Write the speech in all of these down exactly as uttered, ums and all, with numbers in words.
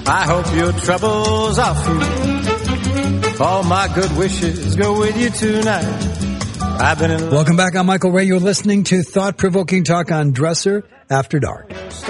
I hope your troubles are few. All my good wishes go with you tonight. I've been in love. Welcome back. I'm Michael Ray. You're listening to thought-provoking talk on Dresser After Dark.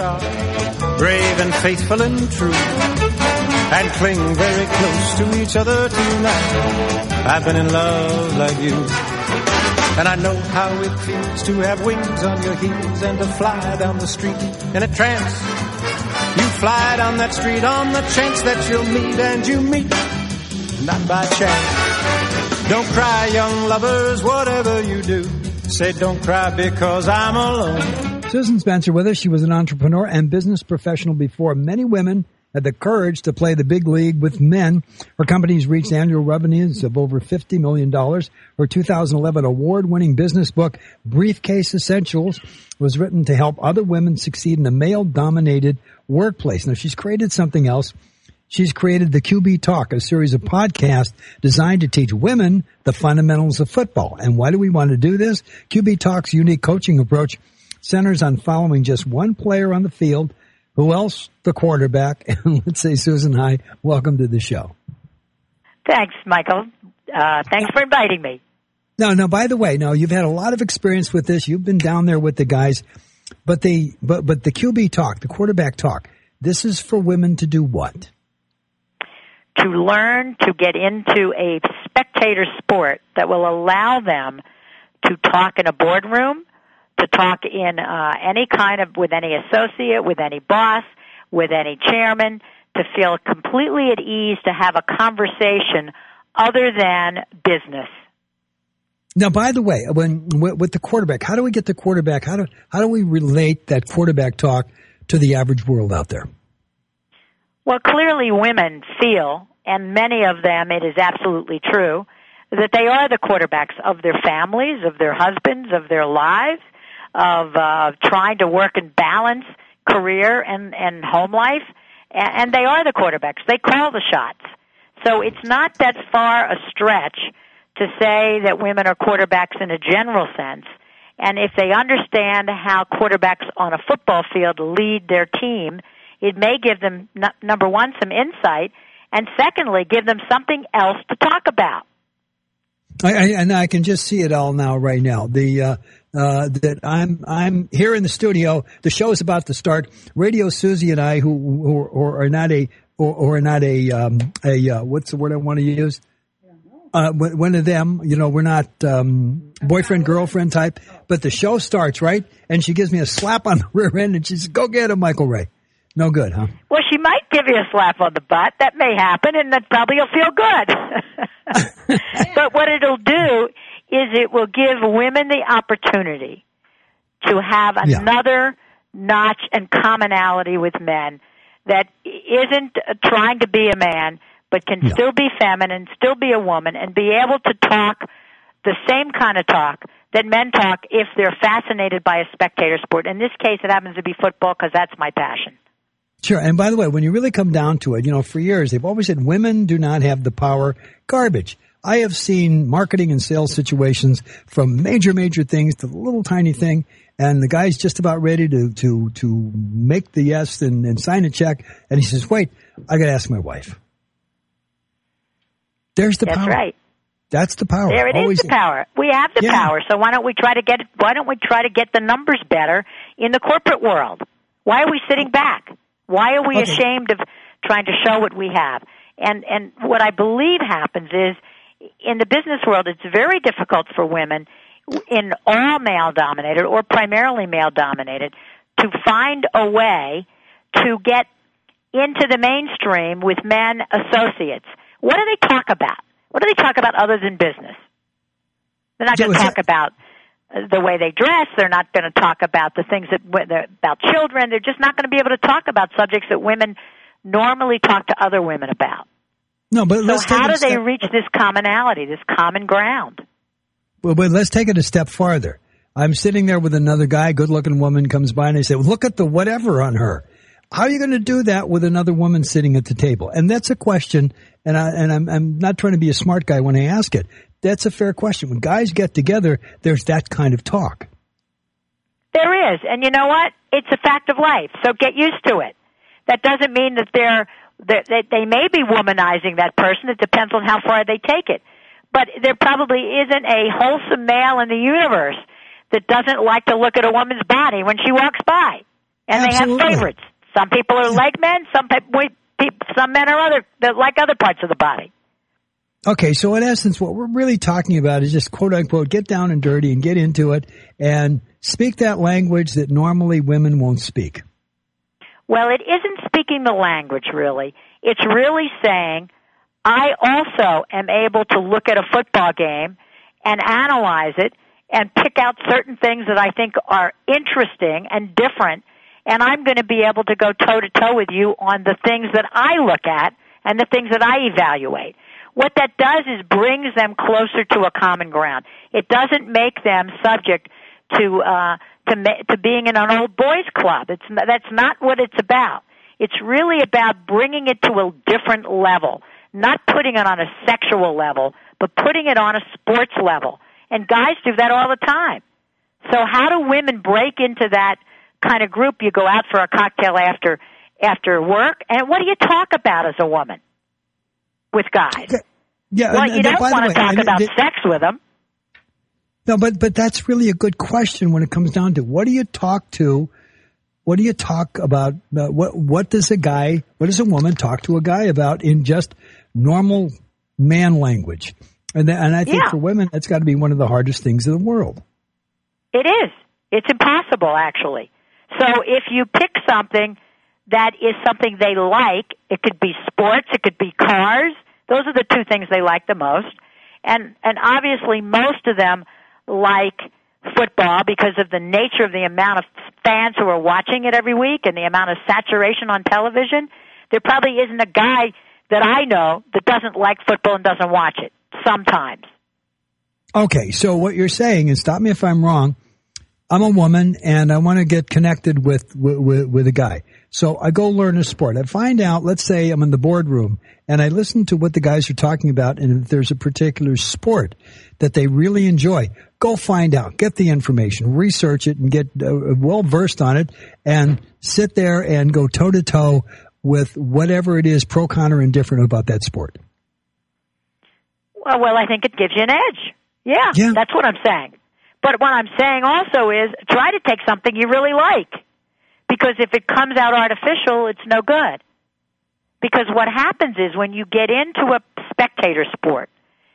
Brave and faithful and true, and cling very close to each other tonight. I've been in love like you, and I know how it feels to have wings on your heels and to fly down the street in a trance. You fly down that street on the chance that you'll meet, and you meet not by chance. Don't cry, young lovers, whatever you do. Say don't cry because I'm alone. Susan Spencer with us. She was an entrepreneur and business professional before many women had the courage to play the big league with men. Her company's reached annual revenues of over fifty million dollars. Her two thousand eleven award-winning business book, Briefcase Essentials, was written to help other women succeed in a male-dominated workplace. Now, she's created something else. She's created the Q B Talk, a series of podcasts designed to teach women the fundamentals of football. And why do we want to do this? Q B Talk's unique coaching approach centers on following just one player on the field. Who else? The quarterback. And let's say, Susan, hi. Welcome to the show. Thanks, Michael. Uh, thanks for inviting me. No, no, by the way, no, you've had a lot of experience with this. You've been down there with the guys. But the, but, but the Q B Talk, the quarterback talk, this is for women to do what? To learn to get into a spectator sport that will allow them to talk in a boardroom, to talk in uh, any kind of, with any associate, with any boss, with any chairman, to feel completely at ease, to have a conversation other than business. Now, by the way, when with the quarterback, how do we get the quarterback? How do how do we relate that quarterback talk to the average world out there? Well, clearly women feel, and many of them, it is absolutely true, that they are the quarterbacks of their families, of their husbands, of their lives, of uh, trying to work and balance career and, and home life, and, and they are the quarterbacks. They call the shots. So it's not that far a stretch to say that women are quarterbacks in a general sense. And if they understand how quarterbacks on a football field lead their team, it may give them, n- number one, some insight, and secondly, give them something else to talk about. I, I, and I can just see it all now, right now. The uh, uh, that I'm I'm here in the studio. The show is about to start. Radio Susie and I, who, who, who are not a or, or are not a um, a uh, what's the word I want to use? Uh, one of them, you know, we're not um, boyfriend girlfriend type. But the show starts, right, and she gives me a slap on the rear end, and she says, "Go get him, Michael Ray." No good, huh? Well, she might give you a slap on the butt. That may happen, and that probably will feel good. But what it'll do is it will give women the opportunity to have another yeah. notch and commonality with men that isn't trying to be a man, but can yeah. still be feminine, still be a woman, and be able to talk the same kind of talk that men talk if they're fascinated by a spectator sport. In this case, it happens to be football because that's my passion. Sure. And by the way, when you really come down to it, you know, for years, they've always said women do not have the power. Garbage. I have seen marketing and sales situations from major, major things to the little tiny thing. And the guy's just about ready to, to, to make the yes and, and sign a check. And he says, wait, I got to ask my wife. There's the That's power. That's right. That's the power. There it Always. is, the power. We have the yeah. power. So why don't we try to get, why don't we try to get the numbers better in the corporate world? Why are we sitting back? Why are we okay. ashamed of trying to show what we have? And and what I believe happens is, in the business world, it's very difficult for women in all male-dominated or primarily male-dominated to find a way to get into the mainstream with men associates. What do they talk about? What do they talk about other than business? They're not going to talk about the way they dress. They're not going to talk about the things that about children. They're just not going to be able to talk about subjects that women normally talk to other women about. No, but so let's how take do it a they step, reach this commonality, this common ground? Well, but let's take it a step farther. I'm sitting there with another guy, good-looking woman comes by, and I say, well, look at the whatever on her. How are you going to do that with another woman sitting at the table? And that's a question, and, I, and I'm, I'm not trying to be a smart guy when I ask it. That's a fair question. When guys get together, there's that kind of talk. There is, and you know what? It's a fact of life, so get used to it. That doesn't mean that they're They, they, they may be womanizing that person. It depends on how far they take it. But there probably isn't a wholesome male in the universe that doesn't like to look at a woman's body when she walks by. And Absolutely. They have favorites. Some people are like men. Some people, some men are other that like other parts of the body. Okay, so in essence, what we're really talking about is just quote unquote get down and dirty and get into it and speak that language that normally women won't speak. Well, it isn't speaking the language, really. It's really saying, I also am able to look at a football game and analyze it and pick out certain things that I think are interesting and different, and I'm going to be able to go toe-to-toe with you on the things that I look at and the things that I evaluate. What that does is brings them closer to a common ground. It doesn't make them subject to uh, to to being in an old boys club. It's that's not what it's about. It's really about bringing it to a different level, not putting it on a sexual level, but putting it on a sports level. And guys do that all the time. So how do women break into that kind of group? You go out for a cocktail after after work, and what do you talk about as a woman with guys? Yeah, well, and, you don't and, want to way, talk and, about and, sex with them. No, but but that's really a good question when it comes down to what do you talk to? What do you talk about? Uh, what what does a guy? What does a woman talk to a guy about in just normal man language? And th- and I think yeah. for women, that's got to be one of the hardest things in the world. It is. It's impossible, actually. So if you pick something that is something they like, it could be sports, it could be cars. Those are the two things they like the most. And and obviously most of them like football because of the nature of the amount of fans who are watching it every week and the amount of saturation on television. There probably isn't a guy that I know that doesn't like football and doesn't watch it sometimes. Okay, so what you're saying is, stop me if I'm wrong, I'm a woman and I want to get connected with, with, with a guy. So I go learn a sport. I find out, let's say I'm in the boardroom and I listen to what the guys are talking about, and if there's a particular sport that they really enjoy, go find out, get the information, research it, and get uh, well versed on it, and sit there and go toe to toe with whatever it is, pro, con, or indifferent about that sport. Well, well, I think it gives you an edge. Yeah, yeah. That's what I'm saying. But what I'm saying also is try to take something you really like, because if it comes out artificial, it's no good. Because what happens is when you get into a spectator sport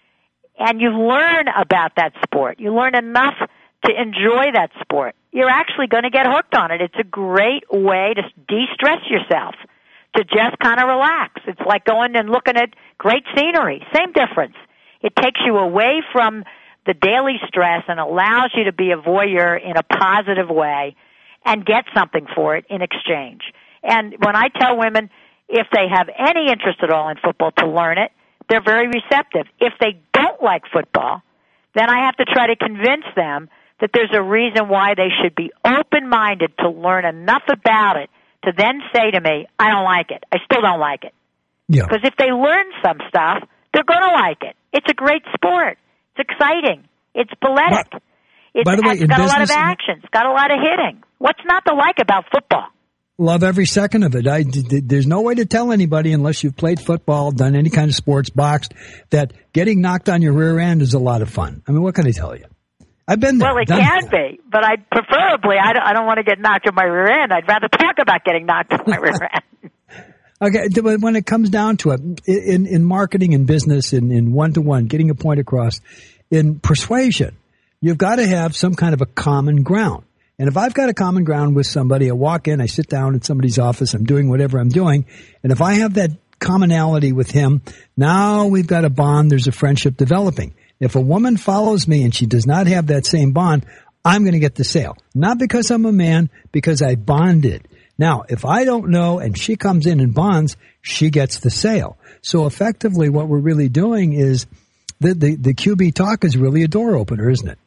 and you learn about that sport, you learn enough to enjoy that sport, you're actually going to get hooked on it. It's a great way to de-stress yourself, to just kind of relax. It's like going and looking at great scenery. Same difference. It takes you away from the daily stress and allows you to be a voyeur in a positive way and get something for it in exchange. And when I tell women, if they have any interest at all in football, to learn it, they're very receptive. If they don't like football, then I have to try to convince them that there's a reason why they should be open-minded to learn enough about it to then say to me, I don't like it. I still don't like it. Yeah. Because if they learn some stuff, they're going to like it. It's a great sport. It's exciting. It's poetic. By, it's, by the way, it's in got business, a lot of action. It's got a lot of hitting. What's not to like about football? Love every second of it. I, d- d- there's no way to tell anybody unless you've played football, done any kind of sports, boxed, that getting knocked on your rear end is a lot of fun. I mean, what can I tell you? I've been there. Well, it can that. be, but I preferably, I don't, I don't want to get knocked on my rear end. I'd rather talk about getting knocked on my rear end. Okay, but when it comes down to it, in, in marketing and business, in, in one-to-one, getting a point across, in persuasion, you've got to have some kind of a common ground. And if I've got a common ground with somebody, I walk in, I sit down in somebody's office, I'm doing whatever I'm doing, and if I have that commonality with him, now we've got a bond, there's a friendship developing. If a woman follows me and she does not have that same bond, I'm going to get the sale. Not because I'm a man, because I bonded. Now, if I don't know and she comes in and bonds, she gets the sale. So effectively what we're really doing is the, the, the Q B talk is really a door opener, isn't it?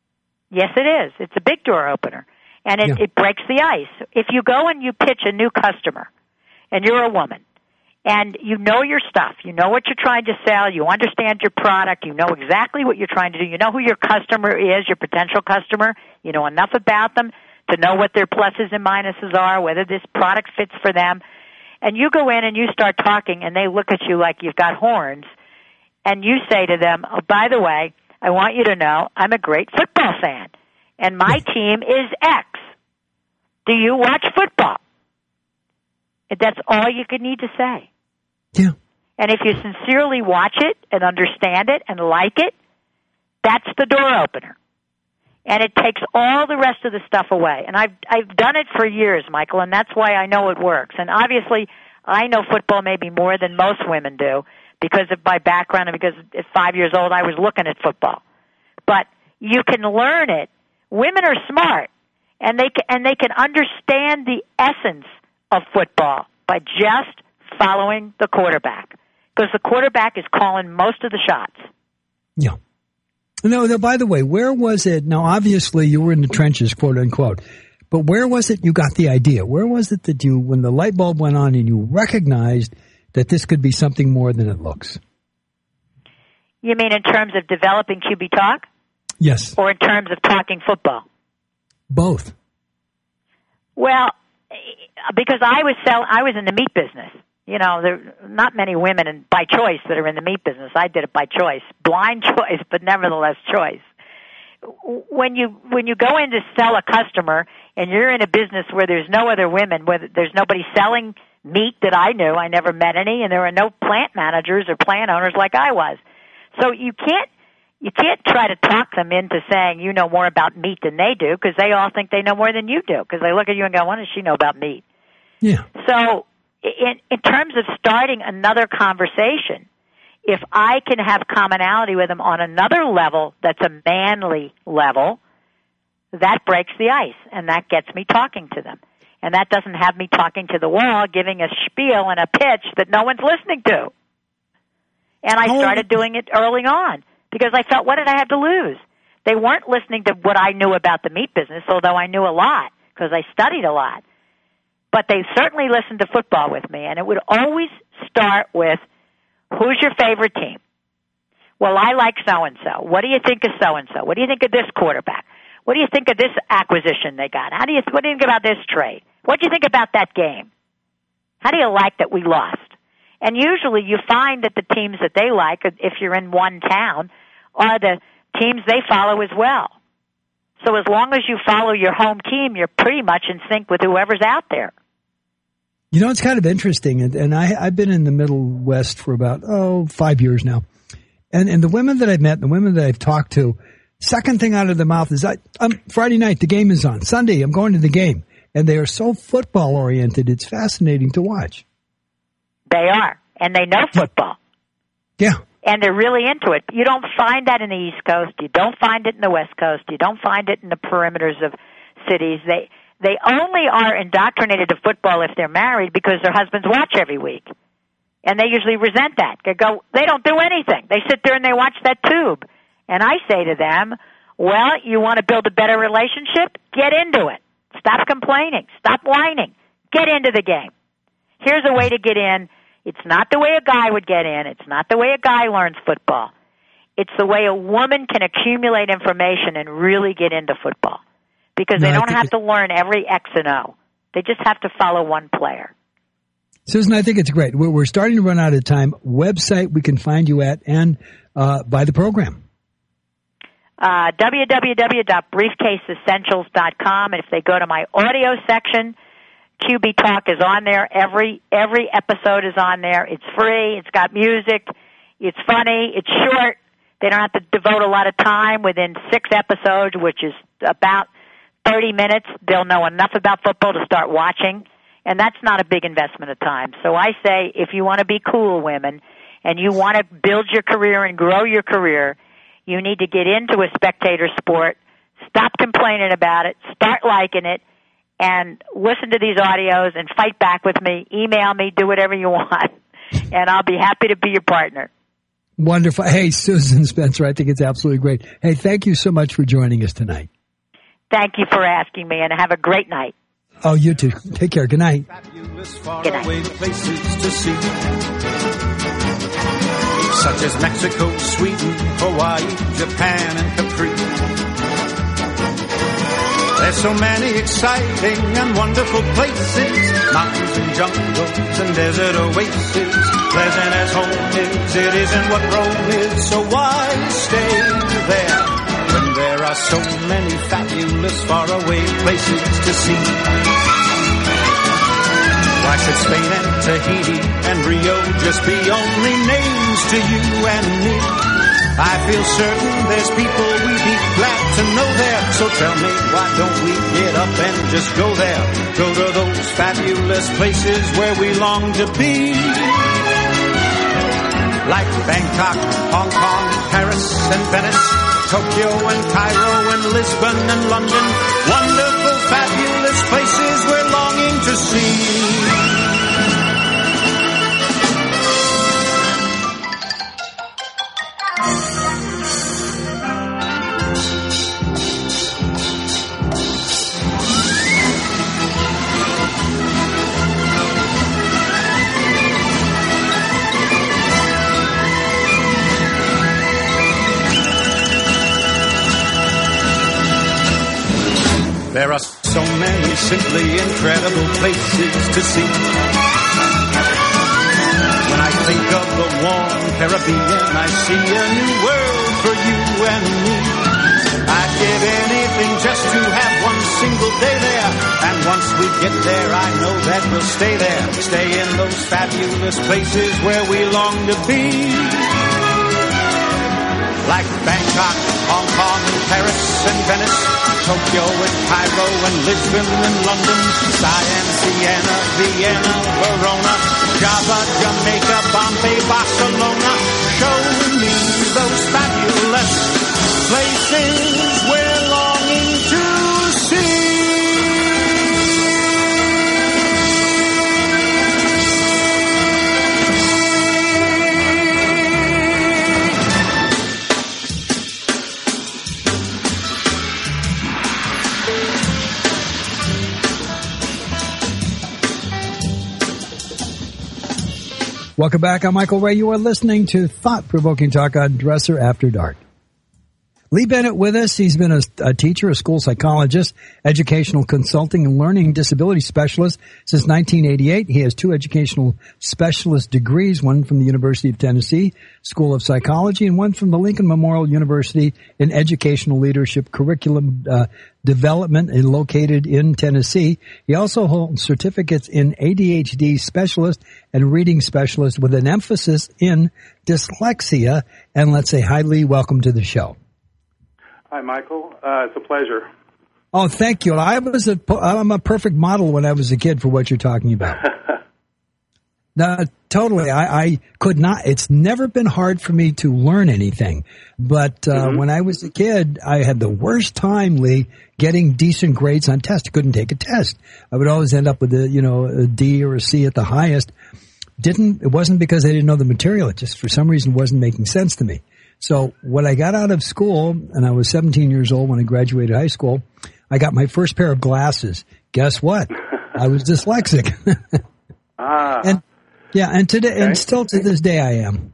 Yes, it is. It's a big door opener, and it, Yeah. it breaks the ice. If you go and you pitch a new customer, and you're a woman, and you know your stuff, you know what you're trying to sell, you understand your product, you know exactly what you're trying to do, you know who your customer is, your potential customer, you know enough about them to know what their pluses and minuses are, whether this product fits for them, and you go in and you start talking, and they look at you like you've got horns, and you say to them, oh, by the way, I want you to know I'm a great football fan, and my team is X. Do you watch football? That's all you could need to say. Yeah. And if you sincerely watch it and understand it and like it, that's the door opener. And it takes all the rest of the stuff away. And I've I've done it for years, Michael, and that's why I know it works. And obviously, I know football maybe more than most women do because of my background and because at five years old I was looking at football. But you can learn it. Women are smart, and they can, and they can understand the essence of football by just following the quarterback, because the quarterback is calling most of the shots. Yeah. No, no, by the way, where was it? Now, obviously, you were in the trenches, quote unquote, but where was it you got the idea? Where was it that you, when the light bulb went on and you recognized that this could be something more than it looks? You mean in terms of developing Q B Talk? Yes. Or in terms of talking football? Both. Well, because I was sell, I was in the meat business. You know, there are not many women in, by choice that are in the meat business. I did it by choice, blind choice, but nevertheless choice. When you when you go in to sell a customer and you're in a business where there's no other women, where there's nobody selling meat that I knew, I never met any, and there were no plant managers or plant owners like I was. So you can't you can't try to talk them into saying you know more about meat than they do, because they all think they know more than you do, because they look at you and go, what does she know about meat? Yeah. So in, in terms of starting another conversation, if I can have commonality with them on another level that's a manly level, that breaks the ice, and that gets me talking to them. And that doesn't have me talking to the wall, giving a spiel and a pitch that no one's listening to. And I started doing it early on because I felt, what did I have to lose? They weren't listening to what I knew about the meat business, although I knew a lot because I studied a lot. But they certainly listened to football with me, and it would always start with, who's your favorite team? Well, I like so-and-so. What do you think of so-and-so? What do you think of this quarterback? What do you think of this acquisition they got? How do you, what do you think about this trade? What do you think about that game? How do you like that we lost? And usually you find that the teams that they like, if you're in one town, are the teams they follow as well. So as long as you follow your home team, you're pretty much in sync with whoever's out there. You know, it's kind of interesting, and, and I, I've been in the Middle West for about, oh, five years now. And, and the women that I've met, the women that I've talked to, second thing out of their mouth is, I, um, Friday night, the game is on. Sunday, I'm going to the game. And they are so football-oriented, it's fascinating to watch. They are, and they know football. Yeah. And they're really into it. You don't find that in the East Coast. You don't find it in the West Coast. You don't find it in the perimeters of cities. They they only are indoctrinated to football if they're married because their husbands watch every week. And they usually resent that. They go, they don't do anything. They sit there and they watch that tube. And I say to them, well, you want to build a better relationship? Get into it. Stop complaining. Stop whining. Get into the game. Here's a way to get in. It's not the way a guy would get in. It's not the way a guy learns football. It's the way a woman can accumulate information and really get into football. Because they no, don't have to learn every X and O. They just have to follow one player. Susan, I think it's great. We're, we're starting to run out of time. Website we can find you at and uh, buy the program. Uh, w w w dot briefcase essentials dot com. And if they go to my audio section, Q B Talk is on there. Every every episode is on there. It's free. It's got music. It's funny. It's short. They don't have to devote a lot of time. Within six episodes, which is about thirty minutes, they'll know enough about football to start watching. And that's not a big investment of time. So I say, if you want to be cool, women, and you want to build your career and grow your career, you need to get into a spectator sport. Stop complaining about it. Start liking it. And listen to these audios and fight back with me. Email me. Do whatever you want. And I'll be happy to be your partner. Wonderful. Hey, Susan Spencer, I think it's absolutely great. Hey, thank you so much for joining us tonight. Thank you for asking me, and have a great night. Oh, you too. Take care. Good night. Good night. Such as Mexico, Sweden, Hawaii, Japan, and Capri. There's so many exciting and wonderful places, mountains and jungles and desert oases. Pleasant as home is, it isn't what Rome is, so why stay there when there are so many fabulous faraway places to see? Why should Spain and Tahiti and Rio just be only names to you and me? I feel certain there's people we'd be glad to know there. So tell me, why don't we get up and just go there? Go to those fabulous places where we long to be. Like Bangkok, Hong Kong, Paris and Venice, Tokyo and Cairo and Lisbon and London. Wonderful, fabulous places we're longing to see. There are so many simply incredible places to see. When I think of the warm Caribbean, I see a new world for you and me. I'd give anything just to have one single day there. And once we get there, I know that we'll stay there. Stay in those fabulous places where we long to be. Like Bangkok, Hong Kong, and Paris and Venice, Tokyo and Cairo and Lisbon and London, Siam, Siena, Vienna, Verona, Java, Jamaica, Bombay, Barcelona. Show me those fabulous places we're longing to see. Welcome back. I'm Michael Ray. You are listening to Thought-Provoking Talk on Dresser After Dark. Lee Bennett with us. He's been a, a teacher, a school psychologist, educational consulting, and learning disability specialist since nineteen eighty-eight. He has two educational specialist degrees, one from the University of Tennessee School of Psychology and one from the Lincoln Memorial University in Educational Leadership Curriculum uh, Development and located in Tennessee. He also holds certificates in A D H D specialist and reading specialist with an emphasis in dyslexia. And let's say hi, Lee. Welcome to the show. Hi, Michael. Uh, it's a pleasure. Oh, thank you. I was a, I'm a perfect model when I was a kid for what you're talking about. No, totally. I, I could not. It's never been hard for me to learn anything. But uh, mm-hmm. when I was a kid, I had the worst time, Lee, getting decent grades on tests. I couldn't take a test. I would always end up with a, you know, a D or a C at the highest. Didn't, it wasn't because I didn't know the material. It just, for some reason, wasn't making sense to me. So when I got out of school, and I was seventeen years old when I graduated high school, I got my first pair of glasses. Guess what? I was dyslexic. ah. And yeah, and today, okay. and still to this day, I am.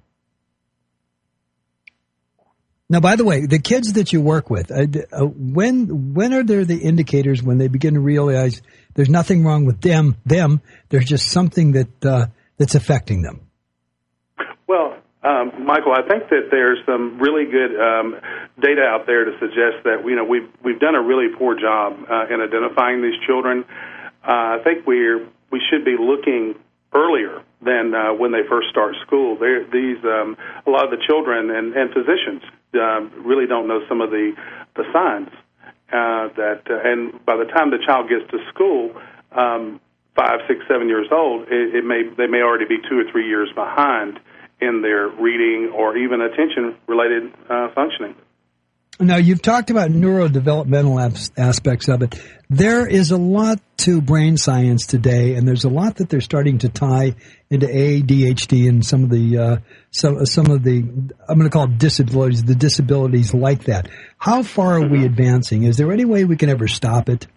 Now, by the way, the kids that you work with, uh, uh, when when are there the indicators when they begin to realize there's nothing wrong with them? Them, there's just something that uh, that's affecting them. Well. Um, Michael, I think that there's some really good um, data out there to suggest that you know we've we've done a really poor job uh, in identifying these children. Uh, I think we're we should be looking earlier than uh, when they first start school. They're, these um, a lot of the children and, and physicians um, really don't know some of the the signs uh, that, uh, and by the time the child gets to school. Um, five, six, seven years old, it, it may they may already be two or three years behind in their reading or even attention-related uh, functioning. Now, you've talked about neurodevelopmental aspects of it. There is a lot to brain science today, and there's a lot that they're starting to tie into A D H D and some of the uh, some some of the I'm going to call it disabilities, the disabilities like that. How far are mm-hmm. we advancing? Is there any way we can ever stop it?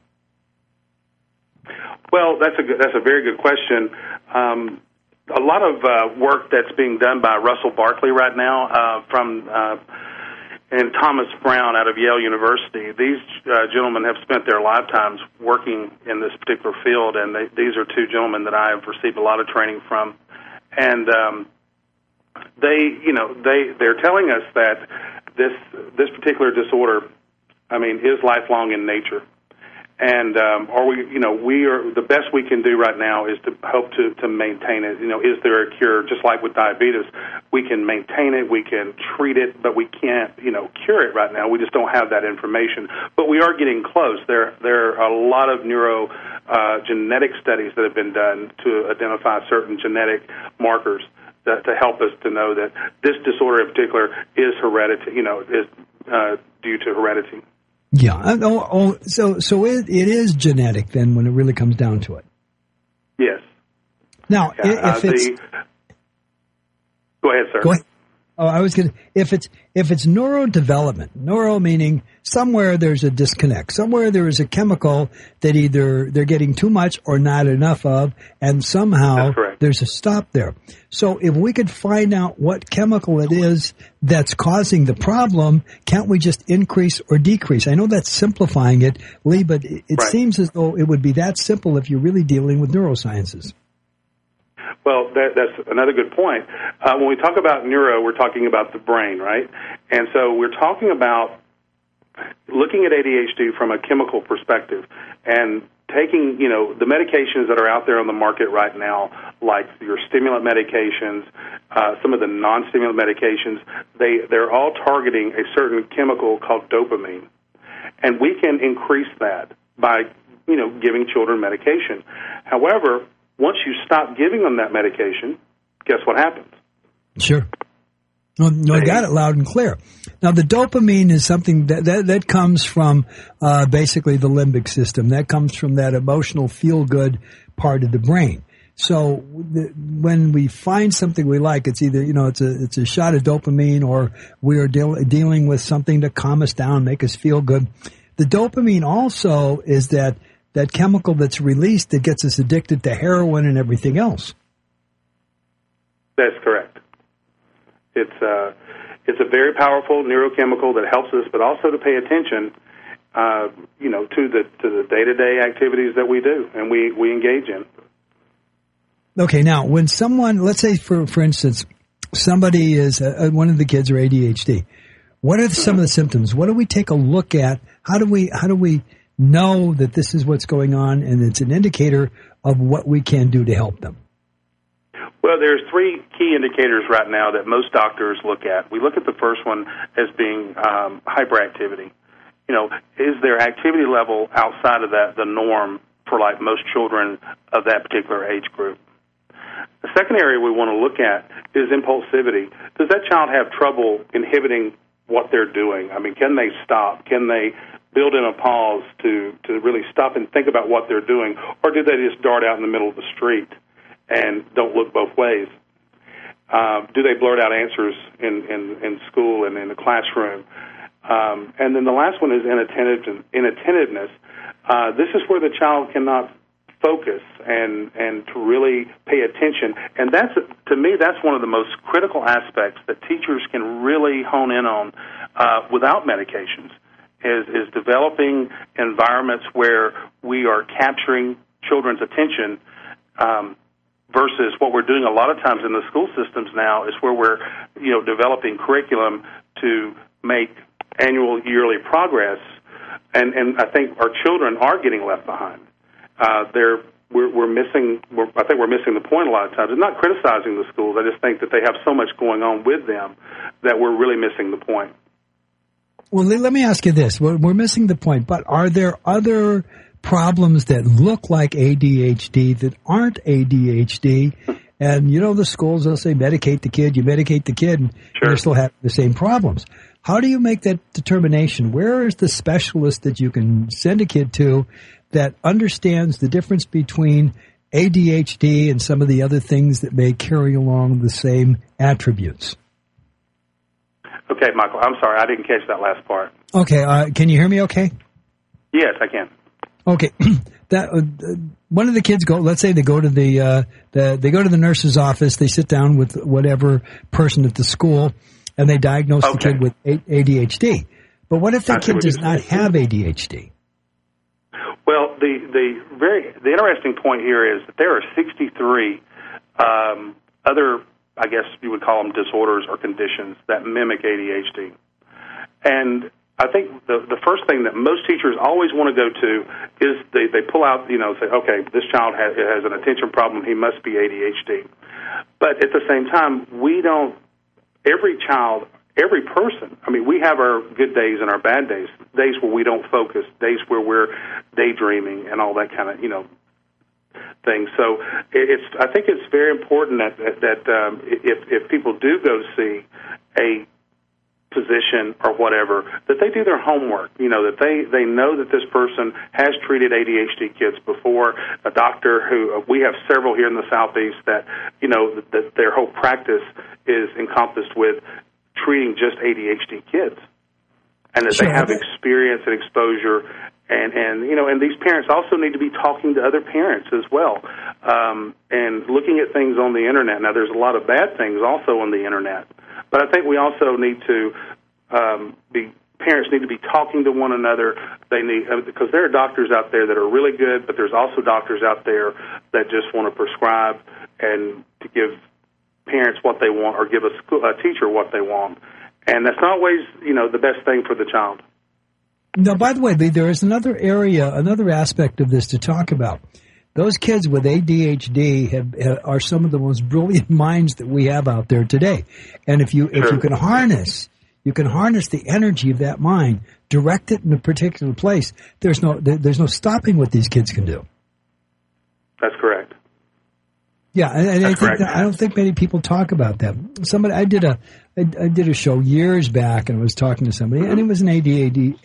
Well, that's a good, that's a very good question. Um, a lot of uh, work that's being done by Russell Barkley right now uh, from uh, and Thomas Brown out of Yale University. These uh, gentlemen have spent their lifetimes working in this particular field, and they, these are two gentlemen that I have received a lot of training from. And um, they, you know, they they're telling us that this this particular disorder, I mean, is lifelong in nature. And um, are we, you know, we are, the best we can do right now is to hope to, to maintain it. You know, is there a cure? Just like with diabetes, we can maintain it, we can treat it, but we can't, you know, cure it right now. We just don't have that information. But we are getting close. There, there are a lot of neuro uh, genetic studies that have been done to identify certain genetic markers that, to help us to know that this disorder in particular is hereditary, you know, is uh, due to heredity. Yeah. Oh, oh, so so it, it is genetic then when it really comes down to it. Yes. Now, yeah, if uh, it's... The, go ahead, sir. Go ahead. Oh, I was going to... If it's, if it's neurodevelopment, neuro meaning somewhere there's a disconnect. Somewhere there is a chemical that either they're getting too much or not enough of, and somehow there's a stop there. So if we could find out what chemical it is that's causing the problem, can't we just increase or decrease? I know that's simplifying it, Lee, but it, it right. seems as though it would be that simple if you're really dealing with neurosciences. Well, that, that's another good point. Uh, when we talk about neuro, we're talking about the brain, right? And so we're talking about looking at A D H D from a chemical perspective and taking, you know, the medications that are out there on the market right now, like your stimulant medications, uh, some of the non-stimulant medications, they, they're all targeting a certain chemical called dopamine. And we can increase that by, you know, giving children medication. However, once you stop giving them that medication, guess what happens? Sure. No, no, I got it loud and clear. Now, the dopamine is something that that, that comes from uh, basically the limbic system. That comes from that emotional feel-good part of the brain. So the, when we find something we like, it's either, you know, it's a it's a shot of dopamine, or we are deal, dealing with something to calm us down, make us feel good. The dopamine also is that that chemical that's released that gets us addicted to heroin and everything else. That's correct. It's uh, it's a very powerful neurochemical that helps us, but also to pay attention, uh, you know, to the to the day-to-day activities that we do and we, we engage in. Okay, now when someone, let's say for for instance, somebody is uh, one of the kids are A D H D. What are some of the symptoms? What do we take a look at? How do we how do we know that this is what's going on, and it's an indicator of what we can do to help them? Well, there's three key indicators right now that most doctors look at. We look at the first one as being um, hyperactivity. You know, is their activity level outside of that the norm for like most children of that particular age group? The second area we want to look at is impulsivity. Does that child have trouble inhibiting what they're doing? I mean, can they stop? Can they build in a pause to, to really stop and think about what they're doing? Or do they just dart out in the middle of the street and don't look both ways? Uh, do they blurt out answers in, in, in school and in the classroom? Um, and then the last one is inattentive, inattentiveness. Uh, this is where the child cannot focus and, and to really pay attention. And that's, to me, that's one of the most critical aspects that teachers can really hone in on uh, without medications, is, is developing environments where we are capturing children's attention um, versus what we're doing a lot of times in the school systems now is where we're, you know, developing curriculum to make annual, yearly progress, and, and I think our children are getting left behind. Uh, they're we're, we're missing. We're, I think we're missing the point a lot of times. I'm not criticizing the schools. I just think that they have so much going on with them that we're really missing the point. Well, let me ask you this: we're, we're missing the point, but are there other problems that look like A D H D that aren't A D H D? And, you know, the schools, they'll say, medicate the kid, you medicate the kid, and sure. They're still having the same problems. How do you make that determination? Where is the specialist that you can send a kid to that understands the difference between A D H D and some of the other things that may carry along the same attributes? Okay, Michael, I'm sorry, I didn't catch that last part. Okay, uh, can you hear me okay? Yes, I can. Okay, that uh, one of the kids go. Let's say they go to the, uh, the they go to the nurse's office. They sit down with whatever person at the school, and they diagnose okay. the kid with A D H D. But what if that kid does not have A D H D? Well, the the very the interesting point here is that there are sixty-three um, other, I guess you would call them disorders or conditions that mimic A D H D. And I think the the first thing that most teachers always want to go to is they, they pull out, you know, say, okay, this child has, has an attention problem, he must be A D H D. But at the same time, we don't, every child, every person, I mean, we have our good days and our bad days, days where we don't focus, days where we're daydreaming and all that kind of, you know, thing. So it's, I think it's very important that, that, that um, if, if people do go see a physician or whatever, that they do their homework, you know, that they, they know that this person has treated A D H D kids before. A doctor who, we have several here in the Southeast that, you know, that, that their whole practice is encompassed with treating just A D H D kids. And that sure. they have experience and exposure. And, and, you know, and these parents also need to be talking to other parents as well, um, and looking at things on the Internet. Now, there's a lot of bad things also on the Internet. But I think we also need to um, be parents need to be talking to one another. They need uh, because there are doctors out there that are really good, but there's also doctors out there that just want to prescribe and to give parents what they want or give a, school, a teacher what they want, and that's not always, you know, the best thing for the child. Now, by the way, Lee, there is another area, another aspect of this to talk about. Those kids with A D H D have, have, are some of the most brilliant minds that we have out there today. And if you sure. if you can harness, you can harness the energy of that mind, direct it in a particular place. There's no there's no stopping what these kids can do. That's correct. Yeah, and, and I think correct. that, I don't think many people talk about that. Somebody I did a I, I did a show years back, and I was talking to somebody, and it was an A D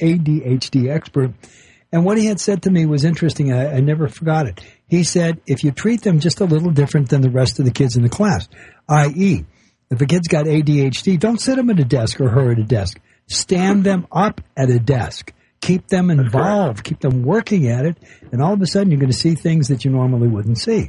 H D expert. And what he had said to me was interesting. I, I never forgot it. He said, if you treat them just a little different than the rest of the kids in the class, that is, if a kid's got A D H D, don't sit them at a desk or her at a desk. Stand them up at a desk. Keep them involved. Keep them working at it. And all of a sudden, you're going to see things that you normally wouldn't see.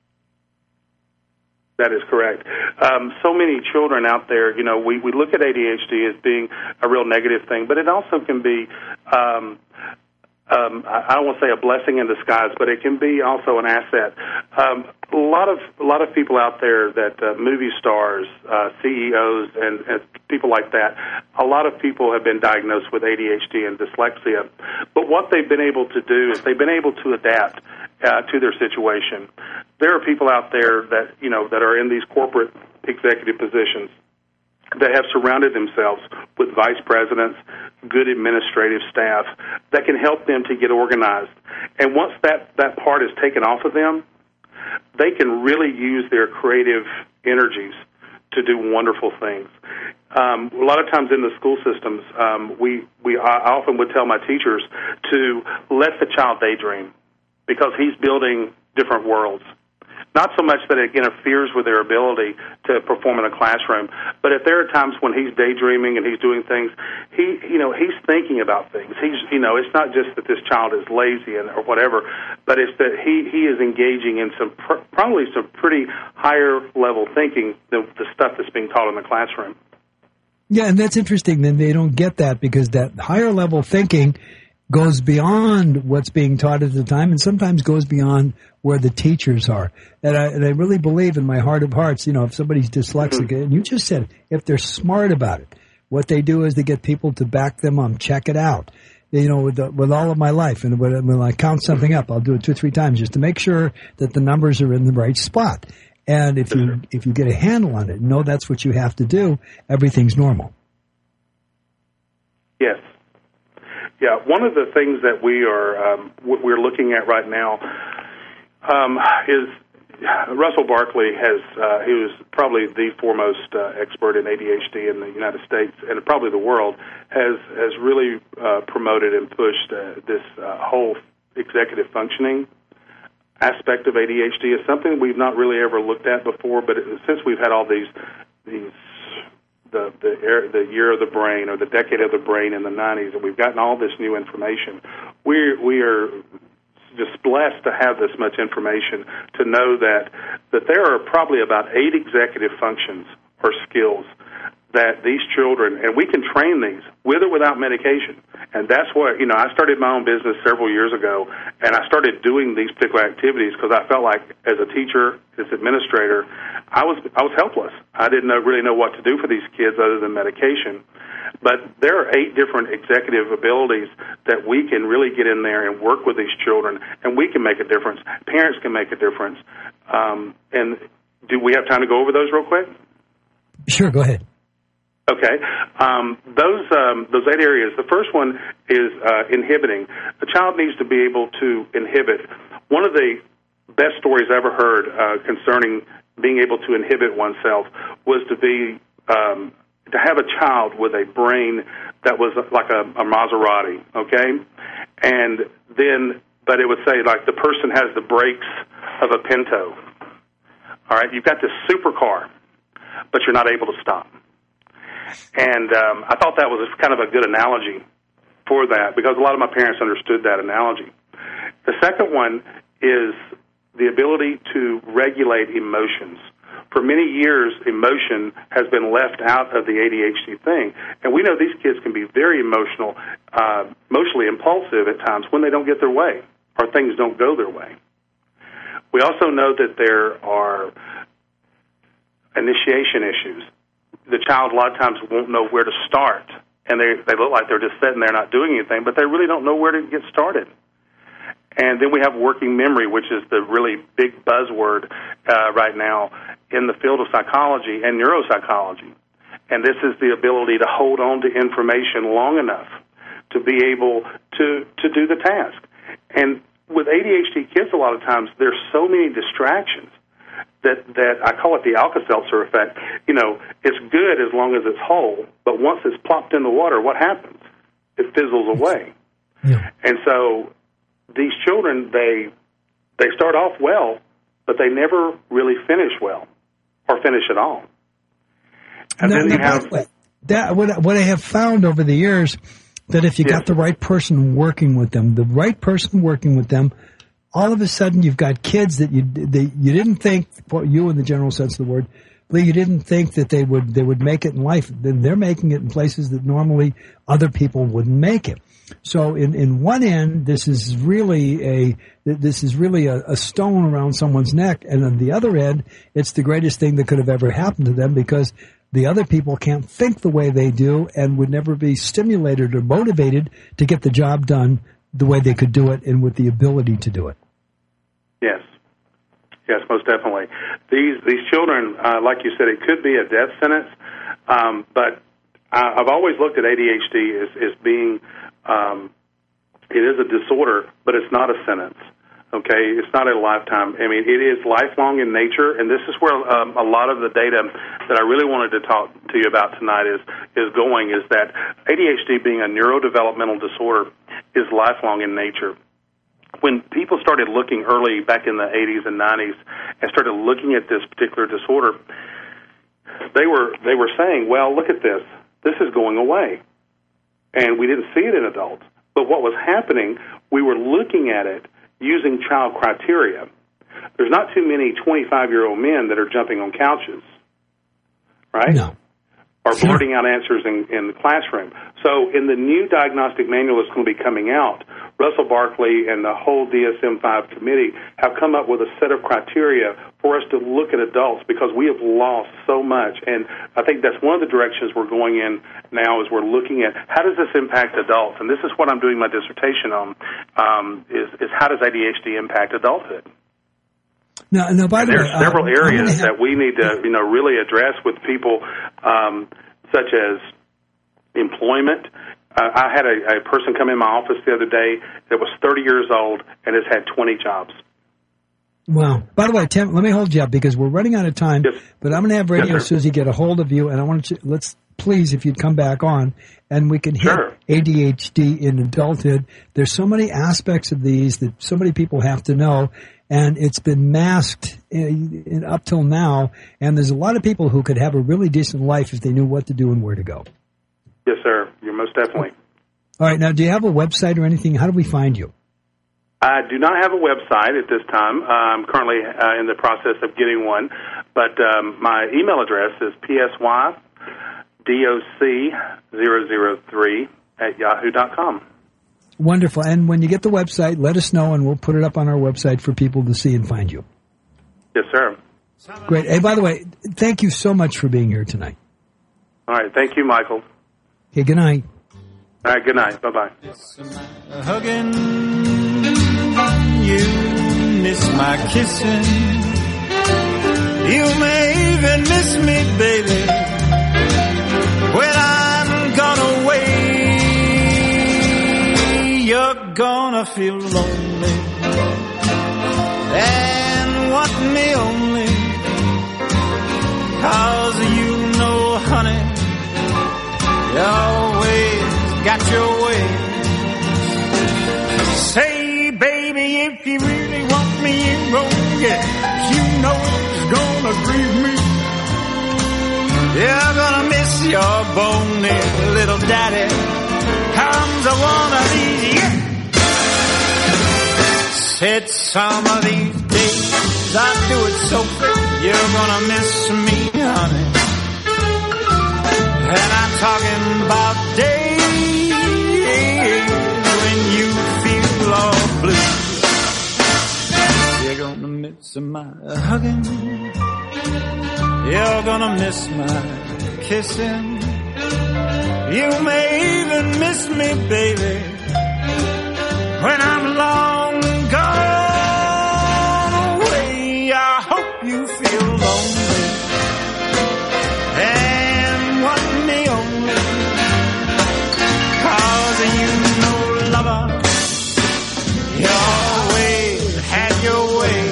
That is correct. Um, so many children out there, you know, we, we look at A D H D as being a real negative thing, but it also can be um, Um, I don't want to say a blessing in disguise, but it can be also an asset. Um, a lot of a lot of people out there that uh, movie stars, uh, C E Os, and, and people like that. A lot of people have been diagnosed with A D H D and dyslexia, but what they've been able to do is they've been able to adapt uh, to their situation. There are people out there that you know that are in these corporate executive positions that have surrounded themselves with vice presidents, good administrative staff that can help them to get organized. And once that, that part is taken off of them, they can really use their creative energies to do wonderful things. Um, a lot of times in the school systems, um, we, we I often would tell my teachers to let the child daydream because he's building different worlds. Not so much that it interferes with their ability to perform in a classroom, but if there are times when he's daydreaming and he's doing things, he, you know, he's thinking about things. He's, you know, it's not just that this child is lazy and or whatever, but it's that he, he is engaging in some pr- probably some pretty higher level thinking than the stuff that's being taught in the classroom. Yeah, and that's interesting. Then they don't get that because that higher level thinking goes beyond what's being taught at the time and sometimes goes beyond where the teachers are. And I, and I really believe in my heart of hearts, you know, if somebody's dyslexic, mm-hmm. and you just said, if they're smart about it, what they do is they get people to back them up, check it out. You know, with, the, with all of my life, and when, when I count something up, I'll do it two or three times just to make sure that the numbers are in the right spot. And if you if you get a handle on it, know that's what you have to do, everything's normal. Yes. Yeah, one of the things that we are um, we're looking at right now um, is Russell Barkley has uh, he was probably the foremost uh, expert in A D H D in the United States and probably the world has has really uh, promoted and pushed uh, this uh, whole executive functioning aspect of A D H D. Is something we've not really ever looked at before, but it, since we've had all these these the the, air, the year of the brain or the decade of the brain in the nineties, and we've gotten all this new information. We we are just blessed to have this much information to know that that there are probably about eight executive functions or skills that these children, and we can train these with or without medication. And that's what, you know, I started my own business several years ago, and I started doing these particular activities because I felt like as a teacher, as administrator, I was I was helpless. I didn't know, really know what to do for these kids other than medication. But there are eight different executive abilities that we can really get in there and work with these children, and we can make a difference. Parents can make a difference. Um, and do we have time to go over those real quick? Sure, go ahead. Okay. Um, those um, those eight areas, the first one is uh, inhibiting. A child needs to be able to inhibit. One of the best stories I ever heard uh, concerning being able to inhibit oneself was to be um, to have a child with a brain that was like a, a Maserati, okay? And then, but it would say like the person has the brakes of a Pinto. All right, you've got this supercar, but you're not able to stop. And um, I thought that was kind of a good analogy for that because a lot of my parents understood that analogy. The second one is the ability to regulate emotions. For many years, emotion has been left out of the A D H D thing. And we know these kids can be very emotional, uh, emotionally impulsive at times when they don't get their way or things don't go their way. We also know that there are initiation issues. The child a lot of times won't know where to start, and they they look like they're just sitting there not doing anything, but they really don't know where to get started. And then we have working memory, which is the really big buzzword uh, right now in the field of psychology and neuropsychology. And this is the ability to hold on to information long enough to be able to, to do the task. And with A D H D kids, a lot of times, there's so many distractions that, that I call it the Alka-Seltzer effect. You know, it's good as long as it's whole, but once it's plopped in the water, what happens? It fizzles away. Yeah. And so these children, they they start off well, but they never really finish well or finish at all. And now, then now, you have way, that what, what I have found over the years, that if you yes. got the right person working with them, the right person working with them, all of a sudden you've got kids that you they, you didn't think, well, you in the general sense of the word, but you didn't think that they would they would make it in life. Then they're making it in places that normally other people wouldn't make it. So in, in one end, this is really a this is really a, a stone around someone's neck, and on the other end, it's the greatest thing that could have ever happened to them because the other people can't think the way they do and would never be stimulated or motivated to get the job done the way they could do it and with the ability to do it. Yes. Yes, most definitely. These these children, uh, like you said, it could be a death sentence, um, but I, I've always looked at A D H D as, as being, um, it is a disorder, but it's not a sentence. Okay, it's not a lifetime. I mean, it is lifelong in nature, and this is where um, a lot of the data that I really wanted to talk to you about tonight is is going, is that A D H D being a neurodevelopmental disorder is lifelong in nature. When people started looking early back in the eighties and nineties and started looking at this particular disorder, they were they were saying, well, look at this. This is going away. And we didn't see it in adults. But what was happening, we were looking at it using child criteria. There's not too many twenty-five-year-old men that are jumping on couches, right? No. Or blurting out answers in, in the classroom. So in the new diagnostic manual that's going to be coming out, Russell Barkley and the whole D S M five committee have come up with a set of criteria for us to look at adults because we have lost so much. And I think that's one of the directions we're going in now is we're looking at how does this impact adults? And this is what I'm doing my dissertation on, um, is, is how does A D H D impact adulthood? Now, now by the There's way, several uh, areas have, that we need to, you know, really address with people, um, such as employment. Uh, I had a, a person come in my office the other day that was thirty years old and has had twenty jobs. Wow. By the way, Tim, let me hold you up because we're running out of time. Yes. But I'm going to have Radio Yes, Susie get a hold of you, and I want to let's please, if you'd come back on, and we can hit Sure. A D H D in adulthood. There's so many aspects of these that so many people have to know, and it's been masked in, in, up till now. And there's a lot of people who could have a really decent life if they knew what to do and where to go. Yes, sir. You're most definitely. All right. Now, do you have a website or anything? How do we find you? I do not have a website at this time. I'm currently uh, in the process of getting one, but um, my email address is p s y D O C zero zero three at yahoo dot com. Wonderful. And when you get the website, let us know, and we'll put it up on our website for people to see and find you. Yes, sir. Great. Hey, by the way, thank you so much for being here tonight. All right. Thank you, Michael. Okay, good night. All right. Good night. Bye-bye. Hugging you, miss my kissing. You may even miss me, baby, when I'm gone away. You're gonna feel lonely and want me only, 'cause you know, honey, you always got your way. Say, baby, if you really want me, you gon' get it. You know it's gonna grieve me. You're gonna miss your bony little daddy. Comes a one of these years. Said some of these days I do it so quick. You're gonna miss me, honey. And I'm talking about days when you feel all blue. You're gonna miss my hugging. You're gonna miss my kissing. You may even miss me, baby, when I'm long gone away. I hope you feel lonely and want me only, 'cause you know, lover, you always had your way.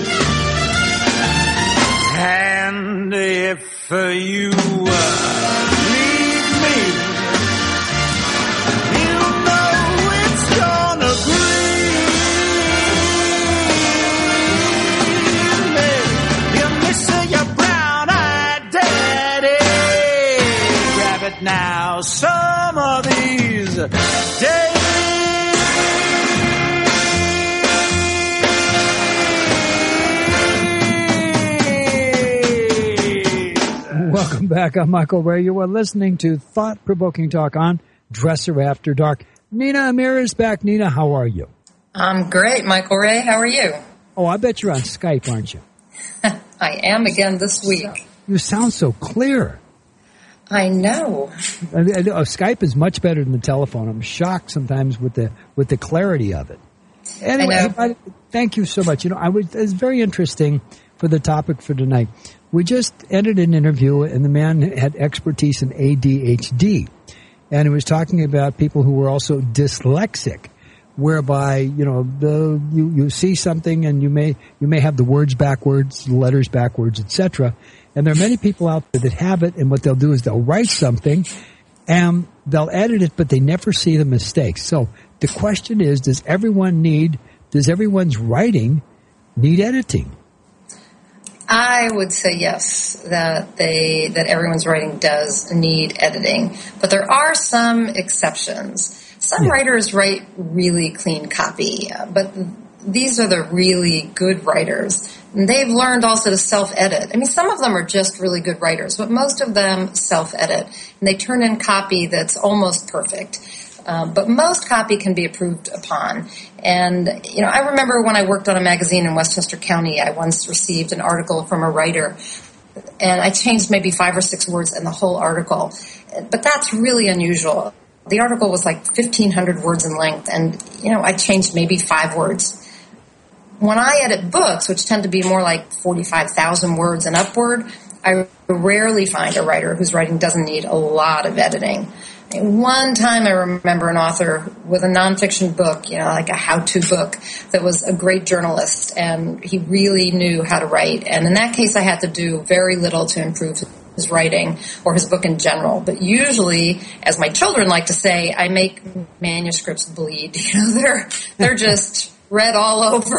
And if you uh, leave me, you know it's gonna grieve me. You miss your brown-eyed daddy. Grab it now, some of these days. Welcome back. I'm Michael Ray. You are listening to Thought-Provoking Talk on Dresser After Dark. Nina Amir is back. Nina, how are you? I'm great, Michael Ray. How are you? Oh, I bet you're on Skype, aren't you? I am again this week. You sound so clear. I know. I, I, oh, Skype is much better than the telephone. I'm shocked sometimes with the with the clarity of it. Anyway, I know. I, thank you so much. You know, I was it's very interesting for the topic for tonight. We just ended an interview, and the man had expertise in A D H D, and he was talking about people who were also dyslexic, whereby you know the you, you see something and you may you may have the words backwards, the letters backwards, et cetera. And there are many people out there that have it, and what they'll do is they'll write something, and they'll edit it, but they never see the mistakes. So the question is, does everyone need? Does everyone's writing need editing? I would say yes, that they that everyone's writing does need editing, but there are some exceptions. Some yeah. writers write really clean copy, but these are the really good writers. And they've learned also to self-edit. I mean, some of them are just really good writers, but most of them self-edit, and they turn in copy that's almost perfect. Um, but most copy can be improved upon. And, you know, I remember when I worked on a magazine in Westchester County, I once received an article from a writer, and I changed maybe five or six words in the whole article. But that's really unusual. The article was like fifteen hundred words in length, and, you know, I changed maybe five words. When I edit books, which tend to be more like forty-five thousand words and upward, I rarely find a writer whose writing doesn't need a lot of editing. One time I remember an author with a nonfiction book, you know, like a how-to book that was a great journalist, and he really knew how to write. And in that case, I had to do very little to improve his writing or his book in general. But usually, as my children like to say, I make manuscripts bleed. You know, they're they're just read all over.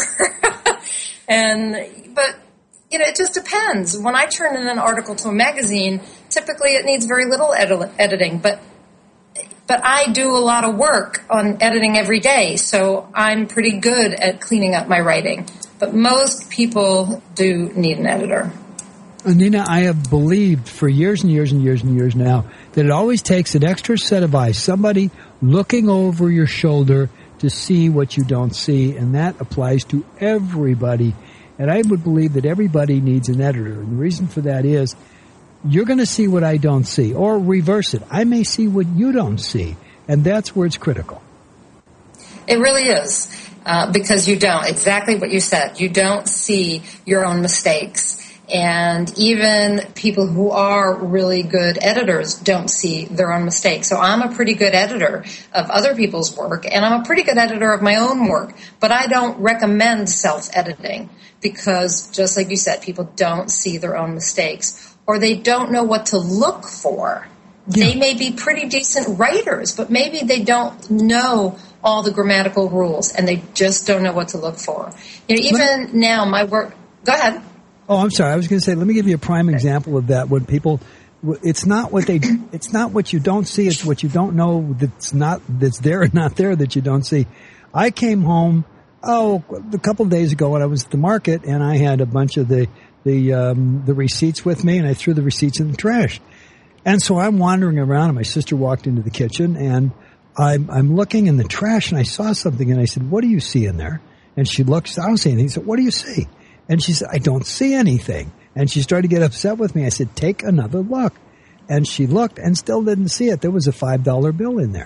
and but you know, it just depends. When I turn in an article to a magazine, typically it needs very little edi- editing, but But I do a lot of work on editing every day, so I'm pretty good at cleaning up my writing. But most people do need an editor. Nina, I have believed for years and years and years and years now that it always takes an extra set of eyes, somebody looking over your shoulder to see what you don't see, and that applies to everybody. And I would believe that everybody needs an editor. And the reason for that is you're going to see what I don't see, or reverse it. I may see what you don't see, and that's where it's critical. It really is, uh, because you don't. Exactly what you said. You don't see your own mistakes. And even people who are really good editors don't see their own mistakes. So I'm a pretty good editor of other people's work, and I'm a pretty good editor of my own work. But I don't recommend self-editing because, just like you said, people don't see their own mistakes, or they don't know what to look for. Yeah. They may be pretty decent writers, but maybe they don't know all the grammatical rules, and they just don't know what to look for. You know, even let, now, my work... Go ahead. Oh, I'm sorry. I was going to say, let me give you a prime example of that. When people, it's not what they, it's not what you don't see. It's what you don't know that's not, that's there or not there that you don't see. I came home, oh, a couple of days ago when I was at the market, and I had a bunch of the, the, um, the receipts with me, and I threw the receipts in the trash. And so I'm wandering around, and my sister walked into the kitchen, and I'm, I'm looking in the trash, and I saw something, and I said, what do you see in there? And she looked, I don't see anything. She said, what do you see? And she said, I don't see anything. And she started to get upset with me. I said, take another look. And she looked and still didn't see it. There was a five dollar bill in there.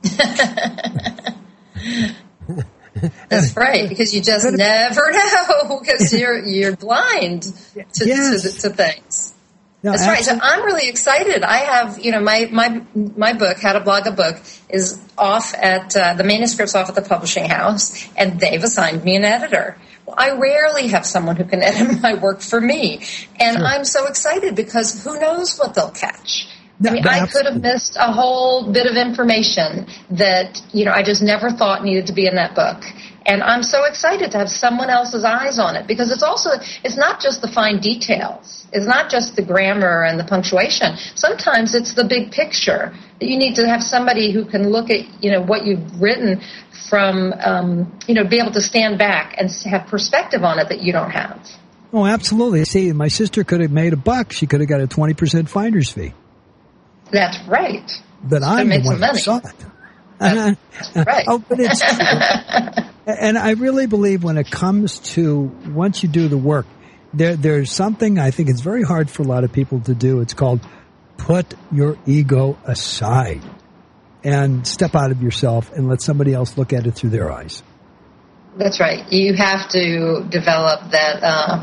That's right, because you just never know, because you're you're blind to, yes. to, to things. No, That's absolutely. right. So I'm really excited. I have, you know, my my my book, How to Blog a Book, is off at uh, the manuscript's off at the publishing house, and they've assigned me an editor. Well, I rarely have someone who can edit my work for me, and sure. I'm so excited because who knows what they'll catch. I mean, I could have missed a whole bit of information that, you know, I just never thought needed to be in that book. And I'm so excited to have someone else's eyes on it, because it's also, it's not just the fine details. It's not just the grammar and the punctuation. Sometimes it's the big picture. You need to have somebody who can look at, you know, what you've written from, um, you know, be able to stand back and have perspective on it that you don't have. Oh, absolutely. See, my sister could have made a buck. She could have got a twenty percent finder's fee. That's right. But I'm the one who saw it. That's right. Oh, but it's true. And I really believe when it comes to once you do the work, there there's something I think it's very hard for a lot of people to do. It's called put your ego aside and step out of yourself and let somebody else look at it through their eyes. That's right. You have to develop that. Uh,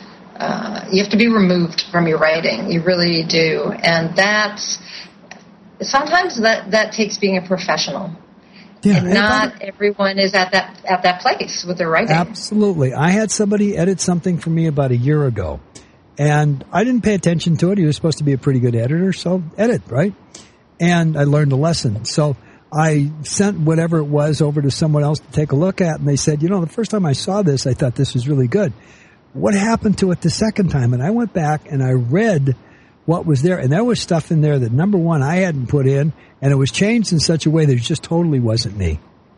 uh, you have to be removed from your writing. You really do, and that's sometimes that that takes being a professional. Yeah, and not I, everyone is at that at that place with their writing. Absolutely. I had somebody edit something for me about a year ago, and I didn't pay attention to it. He was supposed to be a pretty good editor, so edit, right? And I learned a lesson. So I sent whatever it was over to someone else to take a look at, and they said, you know, the first time I saw this, I thought this was really good. What happened to it the second time? And I went back and I read what was there, and there was stuff in there that, number one, I hadn't put in, and it was changed in such a way that it just totally wasn't me.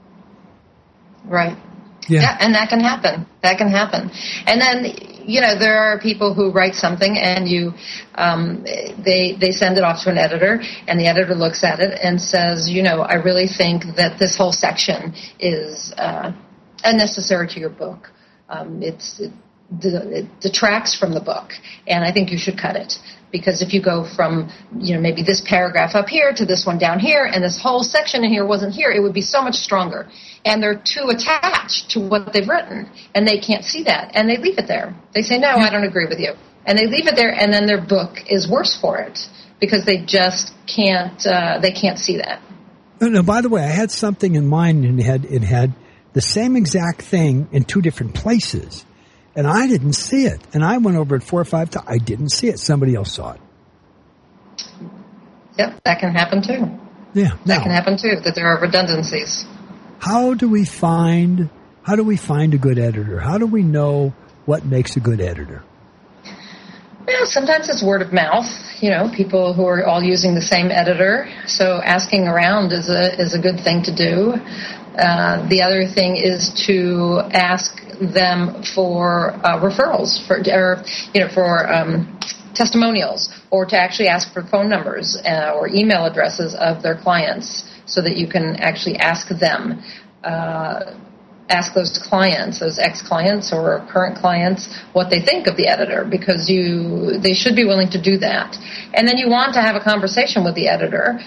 Right. Yeah. yeah, and that can happen. That can happen. And then, you know, there are people who write something and you, um, they they send it off to an editor, and the editor looks at it and says, you know, I really think that this whole section is uh, unnecessary to your book. Um, it's it, it detracts from the book, and I think you should cut it. Because if you go from, you know, maybe this paragraph up here to this one down here, and this whole section in here wasn't here, it would be so much stronger. And they're too attached to what they've written, and they can't see that, and they leave it there. They say, no, I don't agree with you. And they leave it there, and then their book is worse for it, because they just can't, uh, they can't see that. Oh, no, by the way, I had something in mind, and it had, it had the same exact thing in two different places. And I didn't see it. And I went over it four or five times. I didn't see it. Somebody else saw it. Yep, that can happen too. Yeah. That now, can happen too, that there are redundancies. How do we find, how do we find a good editor? How do we know what makes a good editor? Well, sometimes it's word of mouth. You know, people who are all using the same editor. So asking around is a, is a good thing to do. Uh, the other thing is to ask them for uh, referrals, for or you know, for um, testimonials, or to actually ask for phone numbers uh, or email addresses of their clients so that you can actually ask them, uh, ask those clients, those ex-clients or current clients, what they think of the editor, because you they should be willing to do that. And then you want to have a conversation with the editor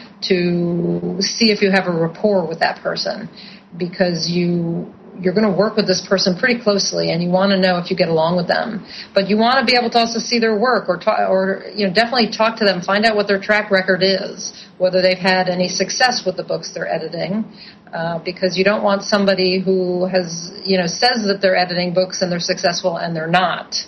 to see if you have a rapport with that person, because you you're going to work with this person pretty closely, and you want to know if you get along with them. But you want to be able to also see their work, or talk, or you know, definitely talk to them, find out what their track record is, whether they've had any success with the books they're editing, uh, because you don't want somebody who has, you know, says that they're editing books and they're successful and they're not.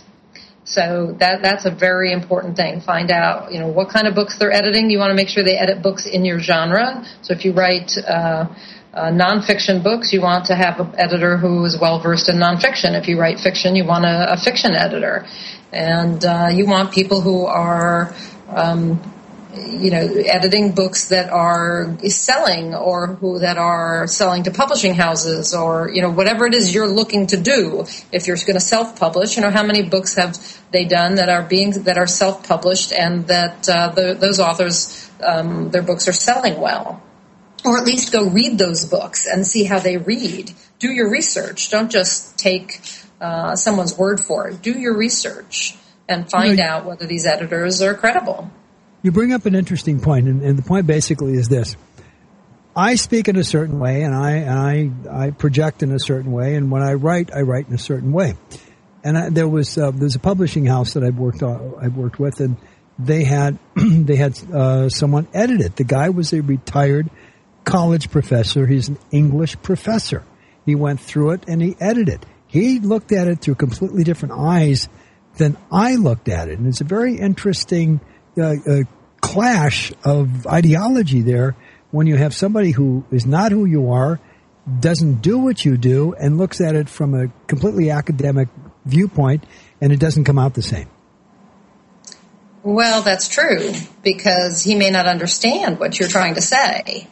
So that that's a very important thing. Find out, you know, what kind of books they're editing. You want to make sure they edit books in your genre. So if you write uh, uh, nonfiction books, you want to have an editor who is well versed in nonfiction. If you write fiction, you want a, a fiction editor, and uh, you want people who are um, you know, editing books that are selling, or who that are selling to publishing houses, or, you know, whatever it is you're looking to do. If you're going to self-publish, you know, how many books have they done that are being, that are self-published, and that uh, the, those authors, um, their books are selling well. Or at least go read those books and see how they read. Do your research. Don't just take uh, someone's word for it. Do your research and find you know, out whether these editors are credible. You bring up an interesting point, and, and the point basically is this. I speak in a certain way, and I and I, I project in a certain way, and when I write, I write in a certain way. And I, there was uh, there's a publishing house that I've worked on, I've worked with, and they had they had uh, someone edit it. The guy was a retired college professor. He's an English professor. He went through it and he edited it. He looked at it through completely different eyes than I looked at it, and it's a very interesting Uh, a clash of ideology there when you have somebody who is not who you are, doesn't do what you do, and looks at it from a completely academic viewpoint, and it doesn't come out the same. Well, that's true, because he may not understand what you're trying to say.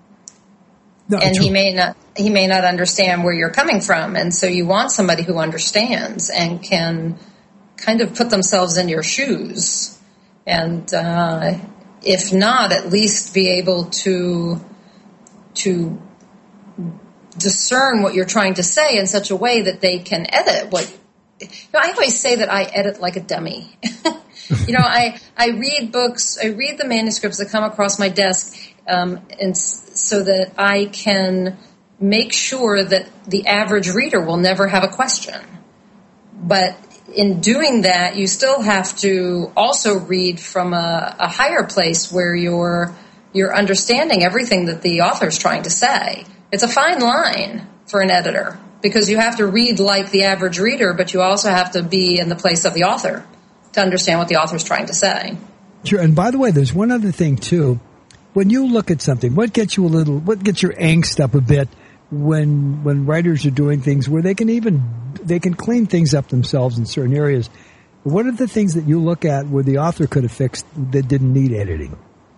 No, and he may not he may not understand where you're coming from, and so you want somebody who understands and can kind of put themselves in your shoes. And uh, if not, at least be able to to discern what you're trying to say in such a way that they can edit what. You know, I always say that I edit like a dummy. you know, I I read books, I read the manuscripts that come across my desk, um, and so that I can make sure that the average reader will never have a question. But in doing that, you still have to also read from a, a higher place where you're you're understanding everything that the author's trying to say. It's a fine line for an editor, because you have to read like the average reader, but you also have to be in the place of the author to understand what the author's trying to say. Sure. And by the way, there's one other thing too. When you look at something, what gets you a little, what gets your angst up a bit when when writers are doing things where they can even they can clean things up themselves in certain areas? What are the things that you look at where the author could have fixed that didn't need editing?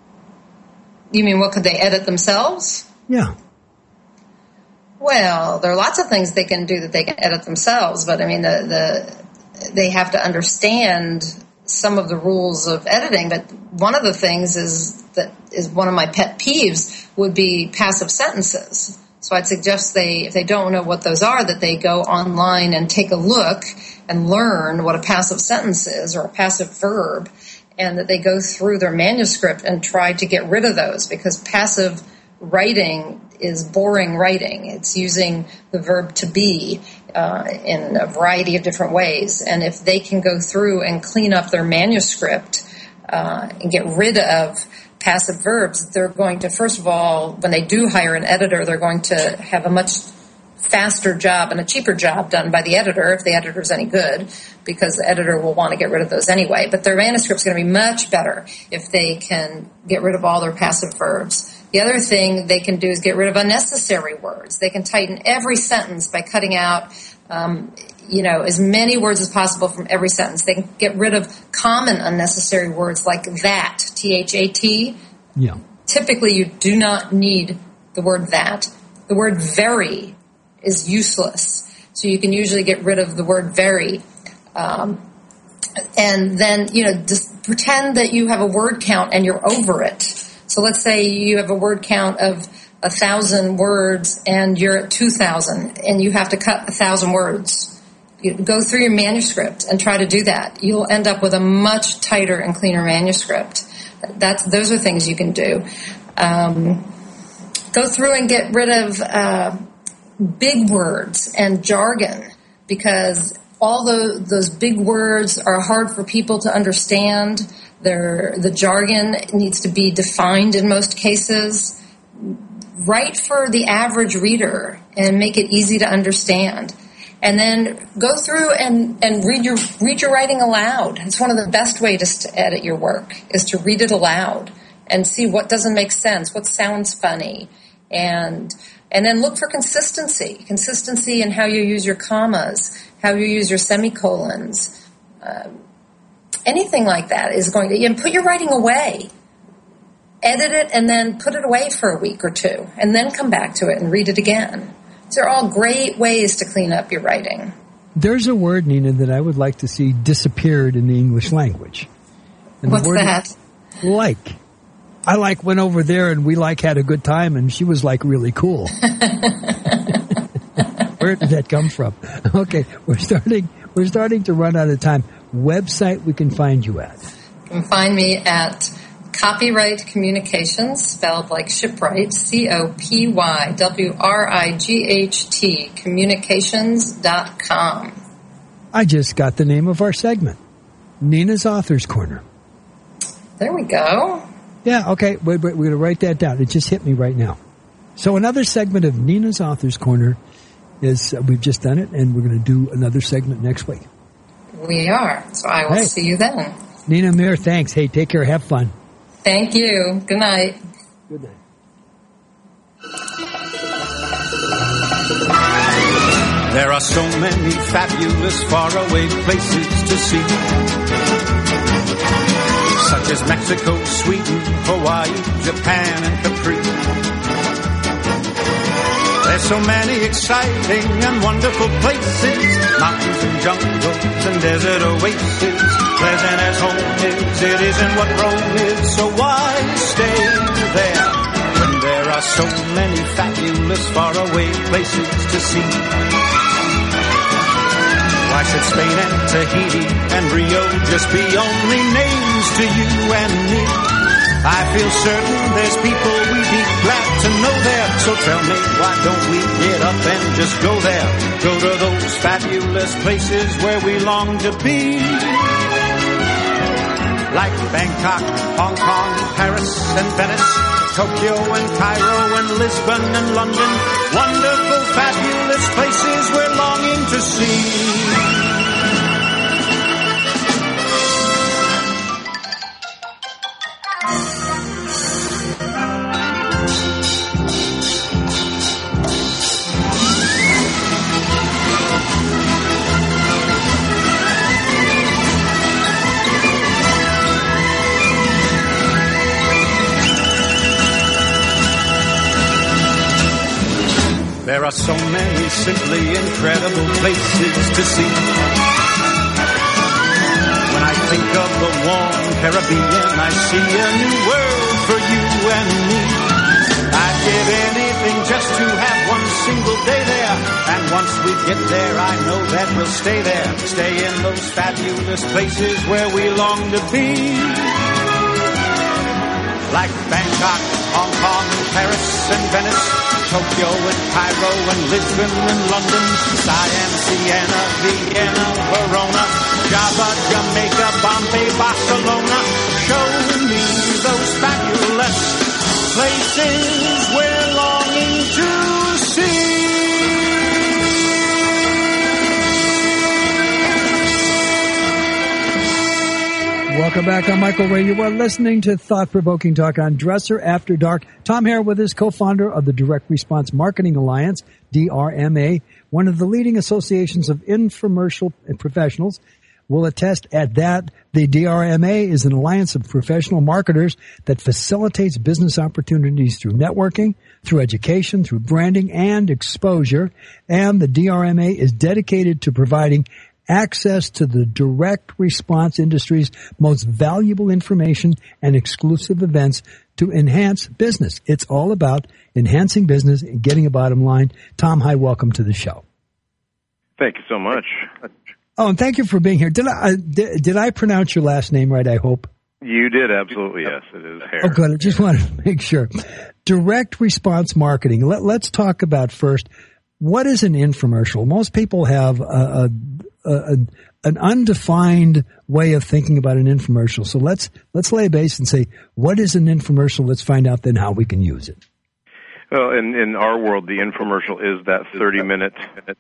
You mean what could they edit themselves? Yeah. Well, there are lots of things they can do that they can edit themselves, but I mean the the they have to understand some of the rules of editing. But one of the things is that is one of my pet peeves would be passive sentences. So I'd suggest they, if they don't know what those are, that they go online and take a look and learn what a passive sentence is, or a passive verb, and that they go through their manuscript and try to get rid of those, because passive writing is boring writing. It's using the verb to be uh, in a variety of different ways. And if they can go through and clean up their manuscript uh, and get rid of passive verbs, they're going to, first of all, when they do hire an editor, they're going to have a much faster job and a cheaper job done by the editor, if the editor's any good, because the editor will want to get rid of those anyway. But their manuscript's going to be much better if they can get rid of all their passive verbs. The other thing they can do is get rid of unnecessary words. They can tighten every sentence by cutting out um, you know, as many words as possible from every sentence. They can get rid of common unnecessary words like that, T H A T. Yeah. Typically, you do not need the word that. The word very is useless. So you can usually get rid of the word very. Um, and then, you know, just pretend that you have a word count and you're over it. So let's say you have a word count of a thousand words and you're at two thousand and you have to cut a thousand words. You go through your manuscript and try to do that. You'll end up with a much tighter and cleaner manuscript. That's, those are things you can do. Um, go through and get rid of uh, big words and jargon, because all the, those big words are hard for people to understand. They're, the jargon needs to be defined in most cases. Write for the average reader and make it easy to understand. And then go through and, and read your read your writing aloud. It's one of the best ways to edit your work, is to read it aloud and see what doesn't make sense, what sounds funny, and and then look for consistency. Consistency in how you use your commas, how you use your semicolons. Um, anything like that is going to, and put your writing away. Edit it and then put it away for a week or two, and then come back to it and read it again. These are all great ways to clean up your writing. There's a word, Nina, that I would like to see disappeared in the English language. And What's the word that? Like. I like went over there and we like had a good time and she was like really cool. Where did that come from? Okay, we're starting we're starting to run out of time. Website we can find you at. You can find me at Copyright Communications, spelled like shipwright, C O P Y W R I G H T, communications dot com. I just got the name of our segment, Nina's Author's Corner. There we go. Yeah, okay, wait, wait, we're going to write that down. It just hit me right now. So another segment of Nina's Author's Corner is, uh, we've just done it, and we're going to do another segment next week. We are. So I will hey. see you then. Nina Mayer, thanks. Hey, take care. Have fun. Thank you. Good night. Good night. There are so many fabulous faraway places to see, such as Mexico, Sweden, Hawaii, Japan, and Capri. There's so many exciting and wonderful places, mountains and jungles and desert oases. Pleasant as home is, it isn't what Rome is, so why stay there when there are so many fabulous faraway places to see? Why should Spain and Tahiti and Rio just be only names to you and me? I feel certain there's people we'd be glad to know there. So tell me, why don't we get up and just go there? Go to those fabulous places where we long to be. Like Bangkok, Hong Kong, Paris and Venice, Tokyo and Cairo and Lisbon and London. Wonderful, fabulous places we're longing to see. There are so many simply incredible places to see. When I think of the warm Caribbean, I see a new world for you and me. I'd give anything just to have one single day there. And once we get there, I know that we'll stay there. Stay in those fabulous places where we long to be. Like Bangkok, Hong Kong, Paris and Venice, Tokyo and Cairo and Lisbon and London, Siam, Siena, Vienna, Verona, Java, Jamaica, Bombay, Barcelona. Show me those fabulous places we're longing to see. Welcome back. I'm Michael Ray. You are listening to Thought-Provoking Talk on Dresser After Dark. Tom Hare with us, co-founder of the Direct Response Marketing Alliance, D R M A, one of the leading associations of infomercial professionals. Will attest at that. The D R M A is an alliance of professional marketers that facilitates business opportunities through networking, through education, through branding and exposure. And the D R M A is dedicated to providing access to the direct response industry's most valuable information and exclusive events to enhance business. It's all about enhancing business and getting a bottom line. Tom, hi, welcome to the show. Thank you so much. Oh, and thank you for being here. Did I, did, did I pronounce your last name right, I hope? You did, absolutely, yes. It is Hare. Oh, good. I just wanted to make sure. Direct response marketing. Let, let's talk about first, what is an infomercial? Most people have a, a, a, an undefined way of thinking about an infomercial. So let's let's lay a base and say, what is an infomercial? Let's find out then how we can use it. Well, in, in our world, the infomercial is that thirty-minute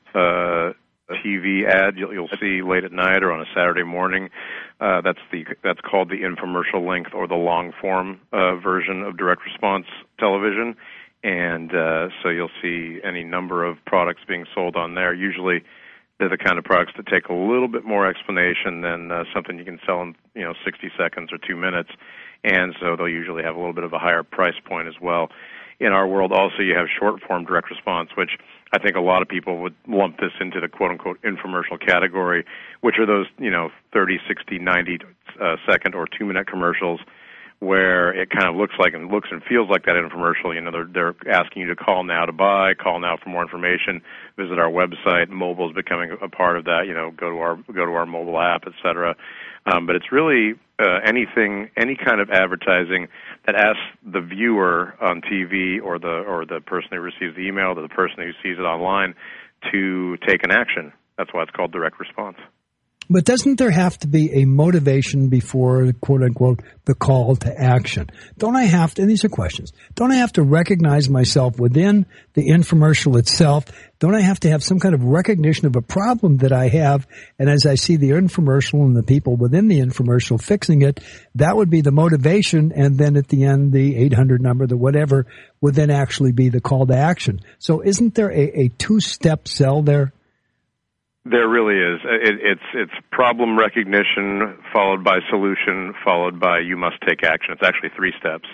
uh, T V ad you'll, you'll see late at night or on a Saturday morning. Uh, that's the that's called the infomercial length or the long form uh, version of direct response television. And uh, so you'll see any number of products being sold on there. Usually, they're the kind of products that take a little bit more explanation than uh, something you can sell in you know sixty seconds or two minutes. And so they'll usually have a little bit of a higher price point as well. In our world, also, you have short-form direct response, which I think a lot of people would lump this into the quote-unquote infomercial category, which are those, you know, thirty, sixty, ninety uh, second or two-minute commercials where it kind of looks like and looks and feels like that infomercial. You know, they're, they're asking you to call now to buy, call now for more information, visit our website. Mobile is becoming a part of that. You know, go to our go to our mobile app, et cetera. Um, but it's really uh, anything, any kind of advertising that asks the viewer on T V or the or the person who receives the email or the person who sees it online to take an action. That's why it's called direct response. But doesn't there have to be a motivation before, quote unquote, the call to action? Don't I have to, and these are questions, don't I have to recognize myself within the infomercial itself? Don't I have to have some kind of recognition of a problem that I have? And as I see the infomercial and the people within the infomercial fixing it, that would be the motivation. And then at the end, the eight hundred number, the whatever, would then actually be the call to action. So isn't there a, a two-step sell there? There really is. It, it's it's problem recognition followed by solution followed by you must take action. It's actually three steps.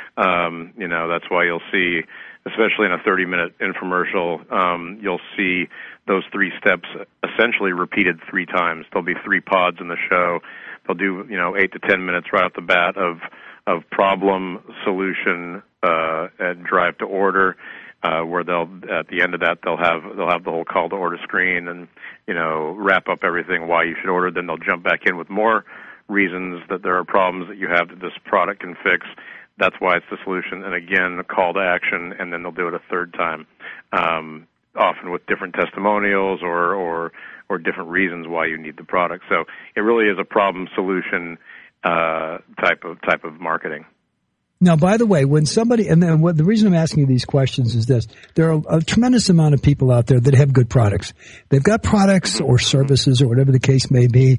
Um, you know, that's why you'll see, especially in a thirty-minute infomercial, um, you'll see those three steps essentially repeated three times. There'll be three pods in the show. They'll do, you know, eight to ten minutes right off the bat of of problem, solution, uh, and drive to order. Uh, where they'll at the end of that they'll have they'll have the whole call to order screen and you know wrap up everything why you should order. Then they'll jump back in with more reasons that there are problems that you have that this product can fix. That's why it's the solution. And again, a call to action, and then they'll do it a third time, um, often with different testimonials or or or different reasons why you need the product. So it really is a problem solution uh, type of type of marketing. Now, by the way, when somebody, and then what, the reason I'm asking you these questions is this, there are a tremendous amount of people out there that have good products. They've got products or services or whatever the case may be,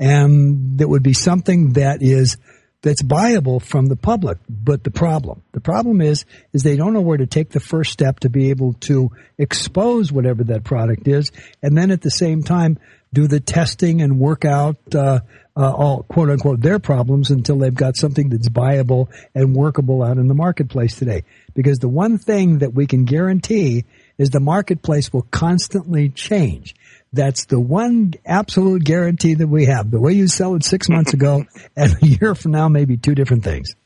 and that would be something that is, that's buyable from the public. But the problem, the problem is, is they don't know where to take the first step to be able to expose whatever that product is, and then at the same time, do the testing and work out, uh, uh, all quote unquote their problems until they've got something that's viable and workable out in the marketplace today. Because the one thing that we can guarantee is the marketplace will constantly change. That's the one absolute guarantee that we have. The way you sell it six months ago and a year from now may be two different things.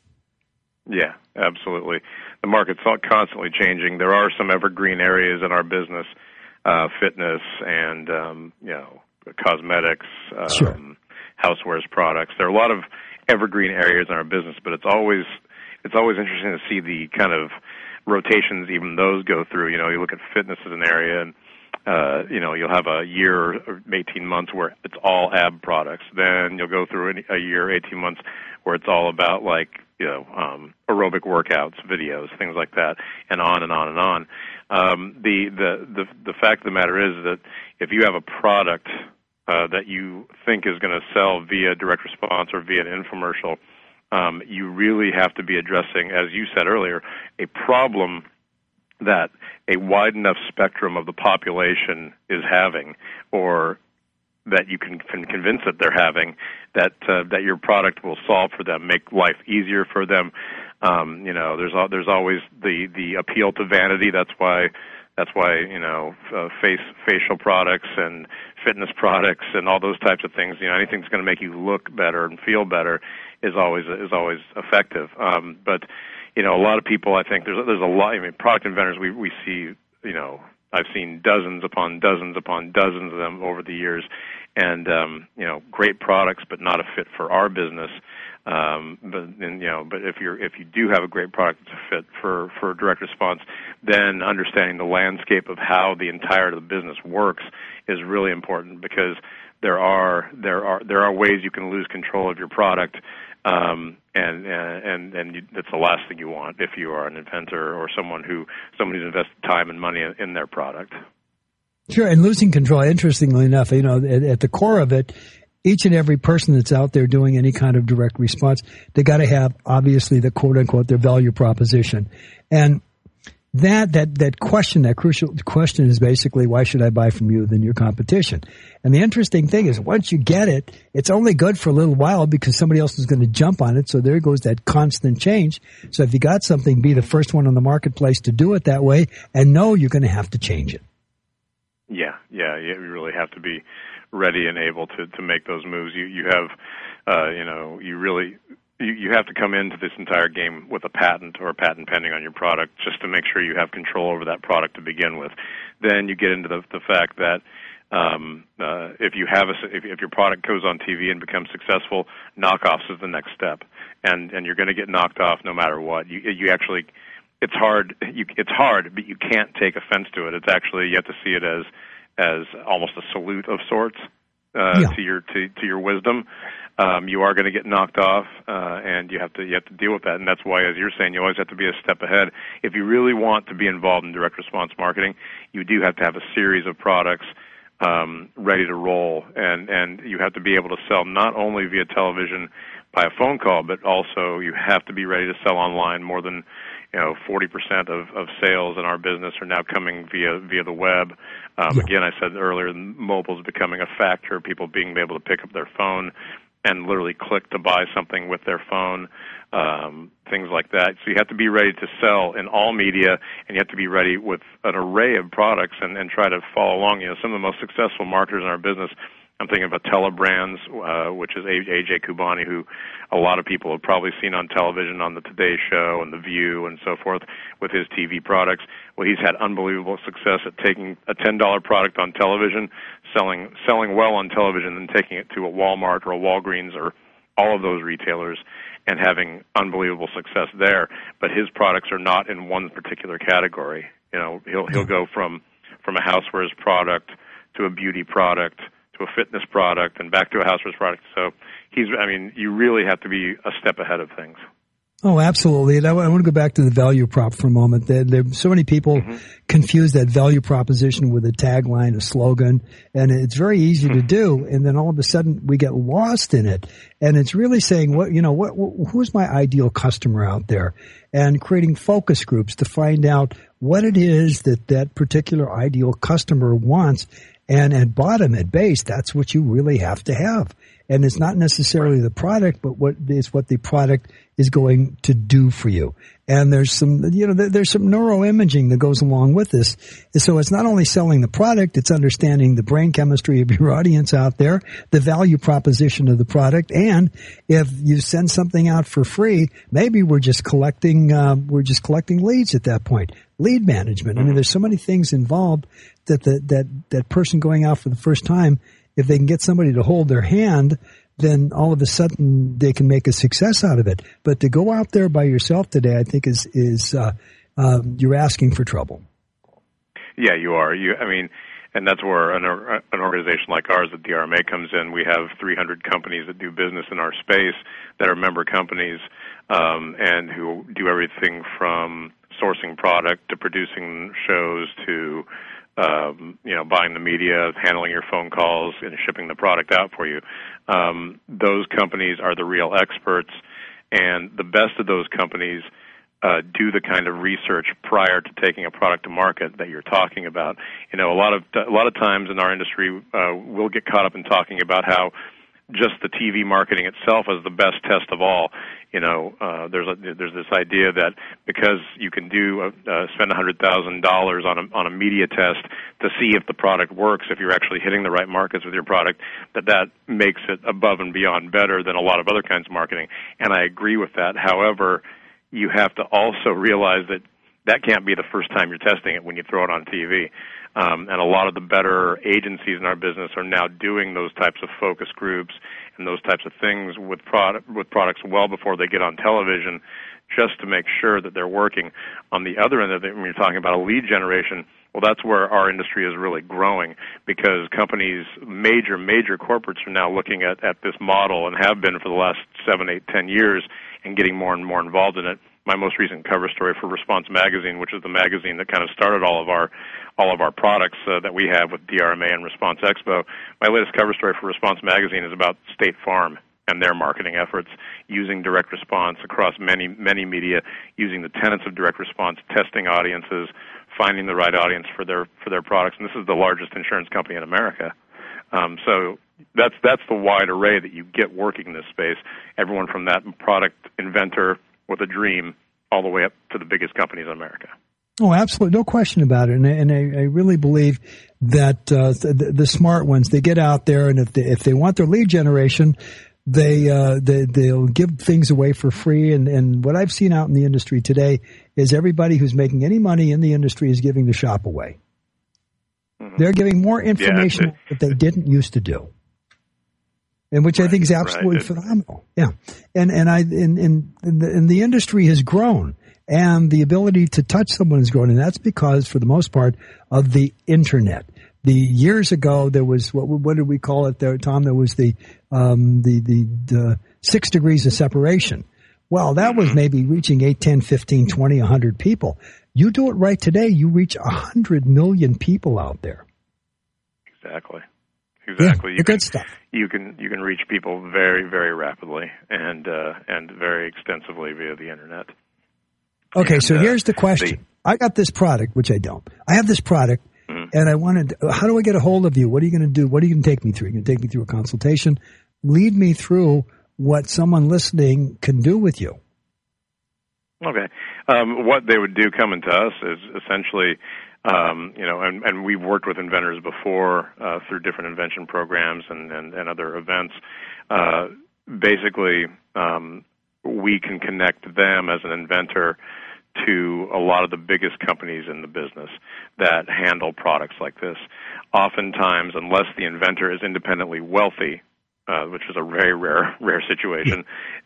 Yeah, absolutely. The market's constantly changing. There are some evergreen areas in our business, uh, fitness and, um, you know, cosmetics, um, sure. housewares products. There are a lot of evergreen areas in our business, but it's always it's always interesting to see the kind of rotations even those go through. You know, you look at fitness as an area, and uh, you know, you'll have a year or eighteen months where it's all ab products. Then you'll go through a year, eighteen months where it's all about like you know um, aerobic workouts, videos, things like that, and on and on and on. Um, the, the the the fact of the matter is that if you have a product uh, that you think is going to sell via direct response or via an infomercial, um, you really have to be addressing, as you said earlier, a problem that a wide enough spectrum of the population is having, or that you can, can convince that they're having, that uh, that your product will solve for them, make life easier for them. Um, you know, there's there's always the, the appeal to vanity. That's why That's why, you know, uh, face facial products and fitness products and all those types of things. You know, anything that's going to make you look better and feel better is always is always effective. Um, but you know, a lot of people, I think there's there's a lot. I mean, product inventors, we we see, you know, I've seen dozens upon dozens upon dozens of them over the years, and um, you know, great products, but not a fit for our business. Um, but and, you know, but if you're if you do have a great product that's a fit for for direct response, then understanding the landscape of how the entire of the business works is really important, because there are there are there are ways you can lose control of your product. Um, and and and you, that's the last thing you want if you are an inventor or someone who someone who's invested time and money in, in their product. Sure, and losing control. Interestingly enough, you know, at, at the core of it, each and every person that's out there doing any kind of direct response, they got to have obviously the quote unquote their value proposition, and that that that question, that crucial question, is basically, why should I buy from you than your competition? And the interesting thing is, once you get it, it's only good for a little while because somebody else is going to jump on it. So there goes that constant change. So if you got something, be the first one on the marketplace to do it that way, and know you're going to have to change it. Yeah, yeah, you really have to be ready and able to to make those moves. You you have, uh, you know, you really. You, you have to come into this entire game with a patent or a patent pending on your product just to make sure you have control over that product to begin with. Then you get into the, the fact that um, uh, if you have a, if, if your product goes on T V and becomes successful, knockoffs is the next step, and and you're going to get knocked off no matter what. You you actually, it's hard. You, it's hard, but you can't take offense to it. It's actually, you have to see it as as almost a salute of sorts uh, yeah. to your to, to your wisdom. Um, you are going to get knocked off, uh, and you have to you have to deal with that. And that's why, as you're saying, you always have to be a step ahead. If you really want to be involved in direct response marketing, you do have to have a series of products um, ready to roll, and and you have to be able to sell not only via television by a phone call, but also you have to be ready to sell online. More than you know, forty percent of, of sales in our business are now coming via via the web. Um, yeah. Again, I said earlier, mobile is becoming a factor. People being able to pick up their phone and literally click to buy something with their phone, um, things like that. So you have to be ready to sell in all media, and you have to be ready with an array of products and, and try to follow along. You know, some of the most successful marketers in our business, I'm thinking of Telebrands, uh, which is A J Kubani, who a lot of people have probably seen on television on the Today Show and The View and so forth with his T V products. Well, he's had unbelievable success at taking a ten dollar product on television, selling selling well on television, and taking it to a Walmart or a Walgreens or all of those retailers and having unbelievable success there. But his products are not in one particular category. You know, he'll he'll go from from a housewares product to a beauty product to a fitness product and back to a housewares product. So he's, I mean, you really have to be a step ahead of things. Oh, absolutely. And I, I want to go back to the value prop for a moment. There, there so many people mm-hmm. confuse that value proposition with a tagline, a slogan, and it's very easy mm-hmm. to do. And then all of a sudden we get lost in it. And it's really saying, what, you know, what, who's my ideal customer out there? And creating focus groups to find out what it is that that particular ideal customer wants. And at bottom, at base, that's what you really have to have. And it's not necessarily the product, but what is what the product is going to do for you. And there's some, you know, there's some neuroimaging that goes along with this. So it's not only selling the product, it's understanding the brain chemistry of your audience out there, the value proposition of the product. And if you send something out for free, maybe we're just collecting, uh, we're just collecting leads at that point. Lead management. I mean, there's so many things involved that the, that, that person going out for the first time, if they can get somebody to hold their hand, then all of a sudden they can make a success out of it. But to go out there by yourself today, I think is, is, uh, um, you're asking for trouble. Yeah, you are. You, I mean, and that's where an, an organization like ours at D R M A comes in. We have three hundred companies that do business in our space that are member companies, um, and who do everything from sourcing product to producing shows to Um, you know, buying the media, handling your phone calls, and shipping the product out for you. Um, those companies are the real experts, and the best of those companies uh, do the kind of research prior to taking a product to market that you're talking about. You know, a lot of a lot of times in our industry, uh, we'll get caught up in talking about how just the T V marketing itself as the best test of all. You know, uh, there's a, there's this idea that because you can do a, uh, spend one hundred thousand dollars on a on a media test to see if the product works, if you're actually hitting the right markets with your product, that that makes it above and beyond better than a lot of other kinds of marketing. And I agree with that. However, you have to also realize that that can't be the first time you're testing it when you throw it on T V. Um, and a lot of the better agencies in our business are now doing those types of focus groups and those types of things with product with products well before they get on television, just to make sure that they're working. On the other end of it, when you're talking about a lead generation, well, that's where our industry is really growing, because companies, major, major corporates are now looking at, at this model and have been for the last seven, eight, ten years and getting more and more involved in it. My most recent cover story for Response Magazine, which is the magazine that kind of started all of our all of our products uh, that we have with D R M A and Response Expo. My latest cover story for Response Magazine is about State Farm and their marketing efforts, using direct response across many, many media, using the tenets of direct response, testing audiences, finding the right audience for their for their products. And this is the largest insurance company in America. Um, so that's that's the wide array that you get working in this space. Everyone from that product inventor with a dream all the way up to the biggest companies in America. Oh, absolutely. No question about it. And, and I, I really believe that uh, the, the smart ones, they get out there, and if they, if they want their lead generation, they, uh, they, they'll give things away for free. And, and what I've seen out in the industry today is everybody who's making any money in the industry is giving the shop away. Mm-hmm. They're giving more information yeah, that they didn't used to do. And which right, I think is absolutely right. phenomenal. Yeah. And, and I, and, and, and, the, and the industry has grown, and the ability to touch someone has grown. And that's because, for the most part, of the internet. The years ago, there was, what, what did we call it there, Tom? There was the, um, the, the, the six degrees of separation. Well, that was maybe reaching eight, ten, fifteen, twenty, one hundred people. You do it right today, you reach one hundred million people out there. Exactly. Exactly. Yeah, you good can, stuff. You can you can reach people very, very rapidly and uh, and very extensively via the internet. Okay, and, so uh, here's the question. The, I got this product, which I don't. I have this product, mm-hmm. and I wanted. How do I get a hold of you? What are you going to do? What are you going to take me through? You're going to take me through a consultation. Lead me through what someone listening can do with you. Okay. Um, what they would do coming to us is essentially. Um, you know, and, and we've worked with inventors before uh, through different invention programs and, and, and other events. Uh, basically, um, we can connect them as an inventor to a lot of the biggest companies in the business that handle products like this. Oftentimes, unless the inventor is independently wealthy, uh, which is a very rare, rare situation,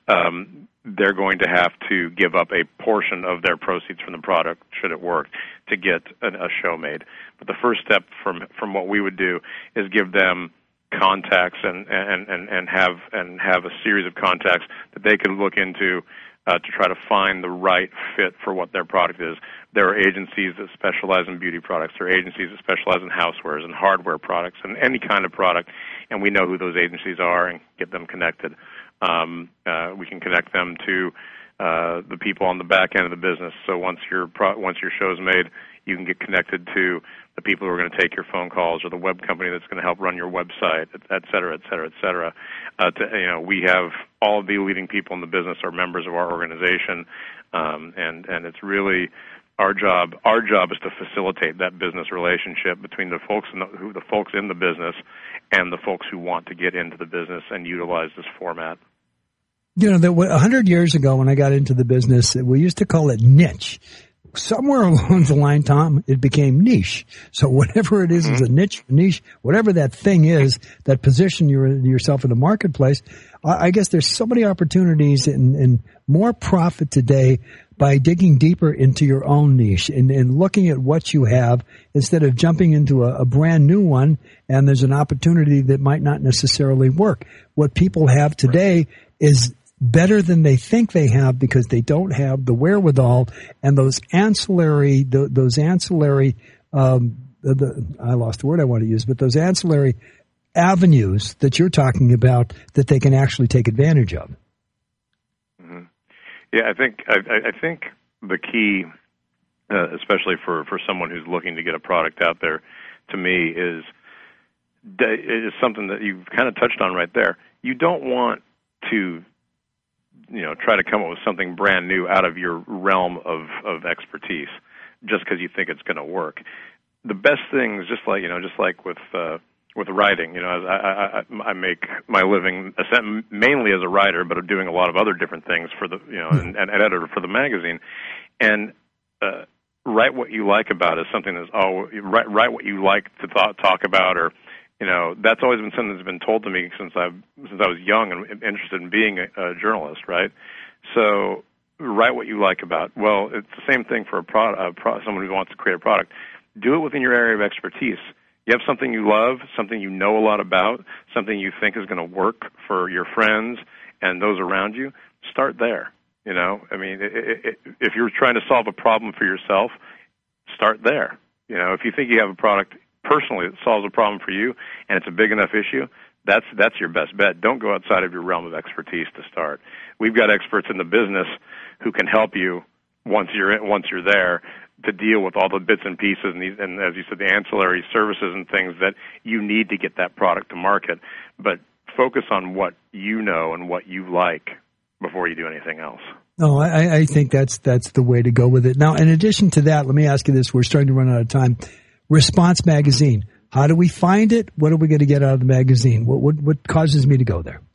um, they're going to have to give up a portion of their proceeds from the product, should it work, to get a, a show made. But the first step from from what we would do is give them contacts and and, and, and have and have a series of contacts that they can look into uh, to try to find the right fit for what their product is. There are agencies that specialize in beauty products. There are agencies that specialize in housewares and hardware products and any kind of product, and we know who those agencies are and get them connected. Um, uh, we can connect them to uh, the people on the back end of the business. So once your pro- once your show's made, you can get connected to the people who are going to take your phone calls, or the web company that's going to help run your website, et cetera, et cetera, et cetera. Uh, to, you know, we have all of the leading people in the business are members of our organization, um, and and it's really our job. Our job is to facilitate that business relationship between the folks in the, who the folks in the business and the folks who want to get into the business and utilize this format. You know, a hundred years ago when I got into the business, we used to call it niche. Somewhere along the line, Tom, it became niche. So whatever it is, mm-hmm. is a niche, niche, whatever that thing is, that position your, yourself in the marketplace. I, I guess there's so many opportunities and, and more profit today by digging deeper into your own niche and, and looking at what you have instead of jumping into a, a brand new one, and there's an opportunity that might not necessarily work. What people have today is better than they think they have because they don't have the wherewithal and those ancillary, the, those ancillary, um, the, the, I lost the word I want to use, but those ancillary avenues that you're talking about that they can actually take advantage of. Mm-hmm. Yeah, I think I, I think the key, uh, especially for, for someone who's looking to get a product out there, to me is is something that you've kind of touched on right there. you don't want to, you know, try to come up with something brand new out of your realm of, of expertise just because you think it's going to work. The best things, just like, you know, just like with uh, with writing, you know, I, I, I make my living mainly as a writer, but I'm doing a lot of other different things for the, you know, and, and editor for the magazine. And uh, write what you like about is something that's always, write, write what you like to th- talk about, or, you know, that's always been something that's been told to me since I since I was young and interested in being a, a journalist, right? So write what you like about. Well, it's the same thing for a pro- a pro- someone who wants to create a product. Do it within your area of expertise. You have something you love, something you know a lot about, something you think is going to work for your friends and those around you. Start there. You know, I mean, it, it, it, if you're trying to solve a problem for yourself, start there. You know, if you think you have a product personally that solves a problem for you and it's a big enough issue, that's that's your best bet. Don't go outside of your realm of expertise to start. We've got experts in the business who can help you once you're in, once you're there to deal with all the bits and pieces and, these, and, as you said, the ancillary services and things that you need to get that product to market. But focus on what you know and what you like before you do anything else. No, I, I think that's that's the way to go with it. Now, in addition to that, let me ask you this. We're starting to run out of time. Response Magazine. How do we find it? What are we going to get out of the magazine? What what, what causes me to go there?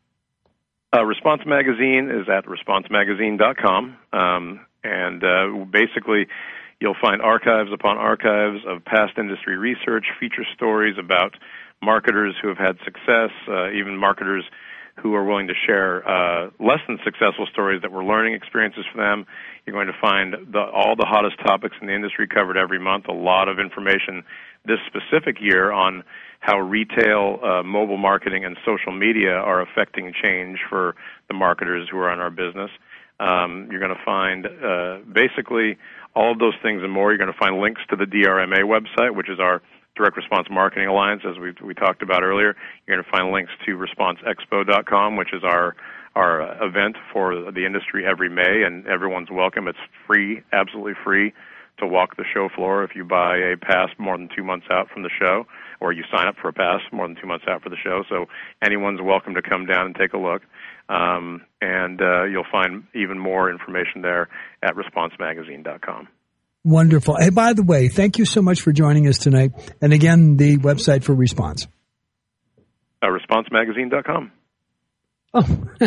Uh, Response Magazine is at response magazine dot com. Um, and uh, basically, you'll find archives upon archives of past industry research, feature stories about marketers who have had success, uh, even marketers who are willing to share uh, less than successful stories that were learning experiences for them. You're going to find the, all the hottest topics in the industry covered every month, a lot of information this specific year on how retail, uh, mobile marketing, and social media are affecting change for the marketers who are in our business. Um, you're going to find uh, basically all of those things and more. You're going to find links to the D R M A website, which is our Direct Response Marketing Alliance, as we we talked about earlier. You're going to find links to response expo dot com, which is our our event for the industry every May, and everyone's welcome. It's free, absolutely free, to walk the show floor if you buy a pass more than two months out from the show, or you sign up for a pass more than two months out for the show. So anyone's welcome to come down and take a look. Um, and uh, you'll find even more information there at response magazine dot com. Wonderful. Hey, by the way, thank you so much for joining us tonight. And again, the website for Response. Uh, response magazine dot com. Oh,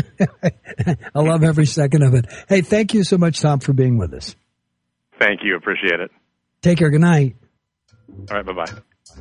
I love every second of it. Hey, thank you so much, Tom, for being with us. Thank you. Appreciate it. Take care. Good night. All right. Bye-bye.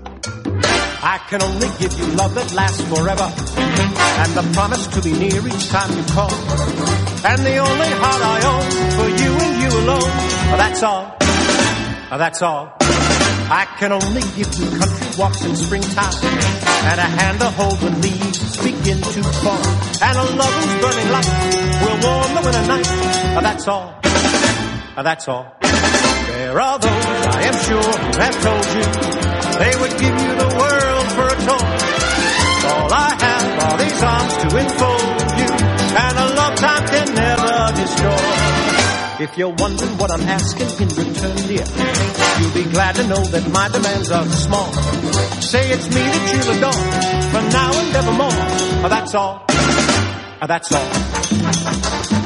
I can only give you love that lasts forever, and the promise to be near each time you call, and the only heart I own for you and you alone. That's all. That's all. I can only give you country walks in springtime, and a hand to hold when leaves begin to fall, and a love whose burning light will warm the winter night. That's all. That's all. There are those, I am sure, who have told you they would give you the world for a toy. All I have are these arms to enfold you, and a love time can never destroy. If you're wondering what I'm asking in return, dear, you'll be glad to know that my demands are small. Say it's me that you'll adore, from now and evermore. That's all. That's all.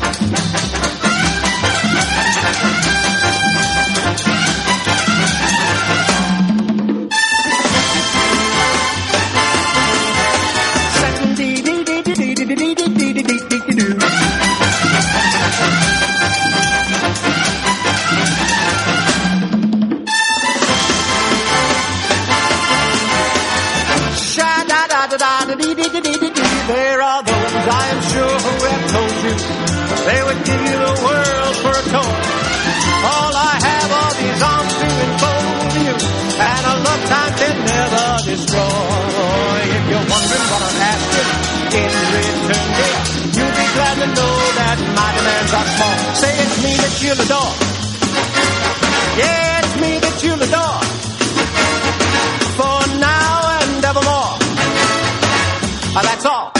There are those, I am sure, who have told you they would give you the world for a toy. All I have are these arms to enfold you, and a love time can never destroy. If you're wondering what I'm asking in return, dear, you'll be glad to know that my demands are small. Say it's me that you'll adore. Yeah, it's me that you'll adore. For now and evermore. That's all.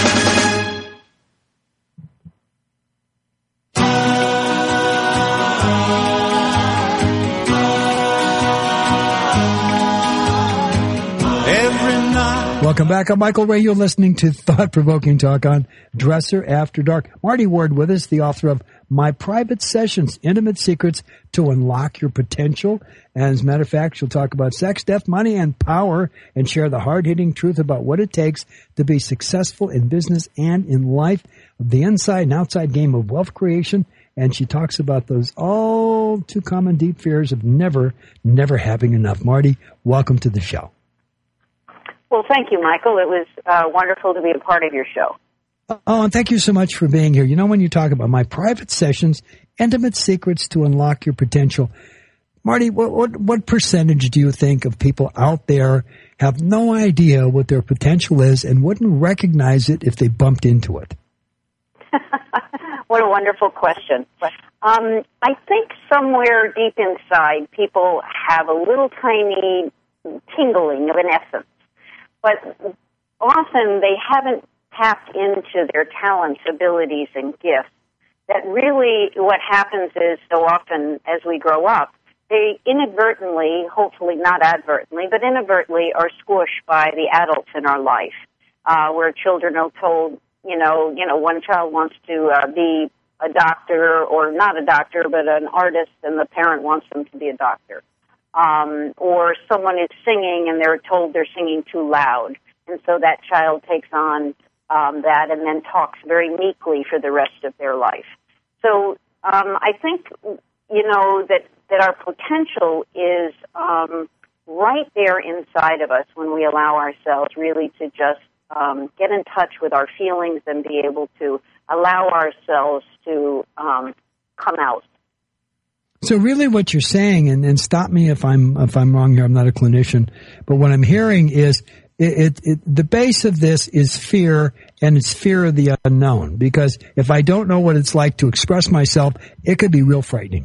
Welcome back. I'm Michael Ray. You're listening to Thought Provoking Talk on Dresser After Dark. Marty Ward with us, the author of My Private Sessions, Intimate Secrets to Unlock Your Potential. And as a matter of fact, she'll talk about sex, death, money, and power and share the hard-hitting truth about what it takes to be successful in business and in life, the inside and outside game of wealth creation. And she talks about those all too common deep fears of never, never having enough. Marty, welcome to the show. Well, thank you, Michael. It was uh, wonderful to be a part of your show. Oh, and thank you so much for being here. You know, when you talk about My Private Sessions, Intimate Secrets to Unlock Your Potential, Marty, what, what, what percentage do you think of people out there have no idea what their potential is and wouldn't recognize it if they bumped into it? What a wonderful question. Um, I think somewhere deep inside, people have a little tiny tingling of an essence. But often they haven't tapped into their talents, abilities, and gifts. That really what happens is so often as we grow up, they inadvertently, hopefully not advertently, but inadvertently are squished by the adults in our life, uh, where children are told, you know, you know, one child wants to uh, be a doctor or not a doctor, but an artist, and the parent wants them to be a doctor. Um, or someone is singing and they're told they're singing too loud. And so that child takes on um, that and then talks very meekly for the rest of their life. So um, I think, you know, that, that our potential is um, right there inside of us when we allow ourselves really to just um, get in touch with our feelings and be able to allow ourselves to um, come out. So really what you're saying, and, and stop me if I'm if I'm wrong here, I'm not a clinician, but what I'm hearing is it, it, it, the base of this is fear, and it's fear of the unknown. Because if I don't know what it's like to express myself, it could be real frightening.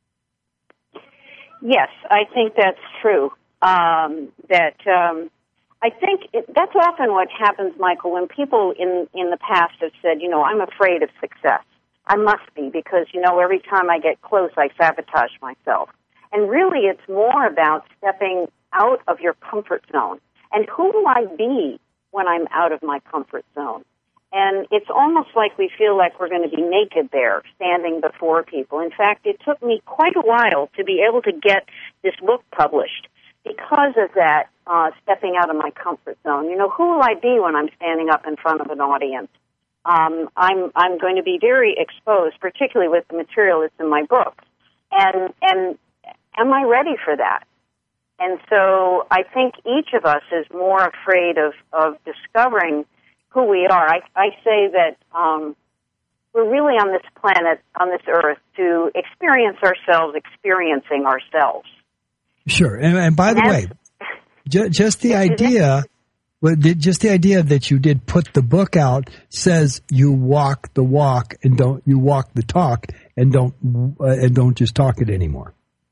Yes, I think that's true. Um, that um, I think it, that's often what happens, Michael, when people in, in the past have said, you know, I'm afraid of success. I must be because, you know, every time I get close, I sabotage myself. And really, it's more about stepping out of your comfort zone. And who will I be when I'm out of my comfort zone? And it's almost like we feel like we're going to be naked there, standing before people. In fact, it took me quite a while to be able to get this book published because of that, uh, stepping out of my comfort zone. You know, who will I be when I'm standing up in front of an audience? Um, I'm I'm going to be very exposed, particularly with the material that's in my book. And and am I ready for that? And so I think each of us is more afraid of, of discovering who we are. I, I say that um, we're really on this planet, on this earth, to experience ourselves experiencing ourselves. Sure. And, and by and the way, ju- just the idea... Well, just the idea that you did put the book out says you walk the walk and don't you walk the talk and don't uh, and don't just talk it anymore.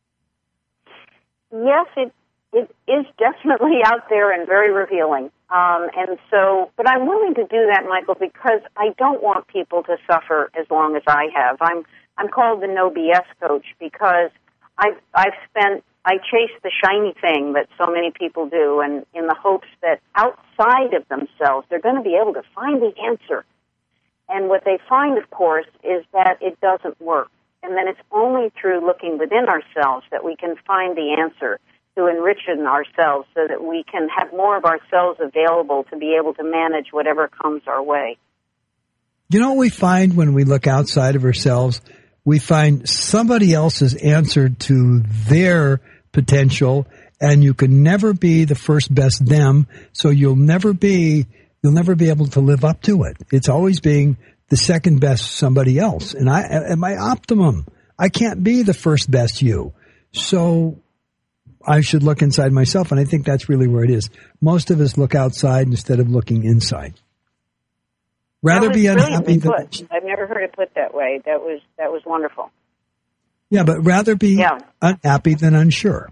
Yes, it it is definitely out there and very revealing. Um, and so, but I'm willing to do that, Michael, because I don't want people to suffer as long as I have. I'm I'm called the No B S coach because I've I've spent. I chase the shiny thing that so many people do, and in the hopes that outside of themselves, they're going to be able to find the answer. And what they find, of course, is that it doesn't work. And then it's only through looking within ourselves that we can find the answer to enrichen ourselves so that we can have more of ourselves available to be able to manage whatever comes our way. You know what we find when we look outside of ourselves? We find somebody else's answer to their potential, and you can never be the first best them, so you'll never be you'll never be able to live up to it. It's always being the second best somebody else. And I at my optimum, I can't be the first best you. So I should look inside myself, and I think that's really where it is. Most of us look outside instead of looking inside. Rather be unhappy than I've never heard it put that way. That was that was wonderful. Yeah, but rather be yeah. unhappy than unsure.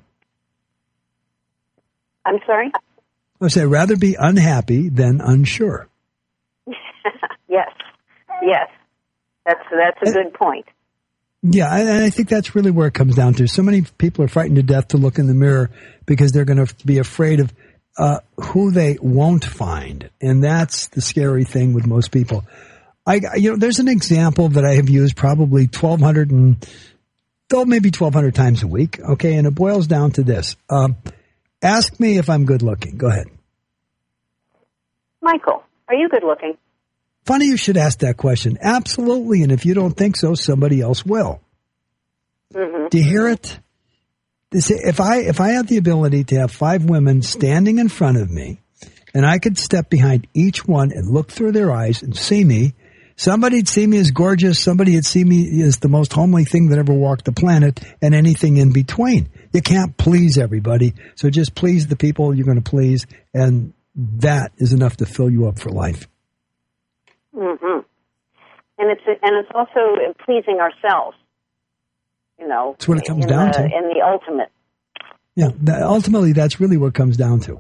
I'm sorry? I say rather be unhappy than unsure. Yes, yes. That's that's a good point. Yeah, and I think that's really where it comes down to. So many people are frightened to death to look in the mirror because they're going to be afraid of uh, who they won't find. And that's the scary thing with most people. I, you know, there's an example that I have used probably twelve hundred and, oh, maybe twelve hundred times a week. Okay. And it boils down to this. Um, ask me if I'm good looking. Go ahead. Michael, are you good looking? Funny you should ask that question. Absolutely. And if you don't think so, somebody else will. Mm-hmm. Do you hear it? This, if I if I had the ability to have five women standing in front of me, and I could step behind each one and look through their eyes and see me, somebody'd see me as gorgeous, somebody'd see me as the most homely thing that ever walked the planet, and anything in between. You can't please everybody, so just please the people you're going to please, and that is enough to fill you up for life. Mm-hmm. And it's and it's also pleasing ourselves. You know, that's what it comes in down the, to. In the ultimate. Yeah, that, ultimately, that's really what it comes down to.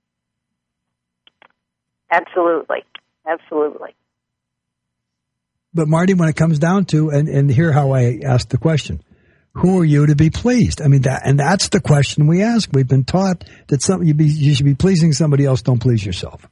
Absolutely, absolutely. But Marty, when it comes down to, and, and hear how I asked the question, who are you to be pleased? I mean, that, and that's the question we ask. We've been taught that some, you, be, you should be pleasing somebody else, don't please yourself.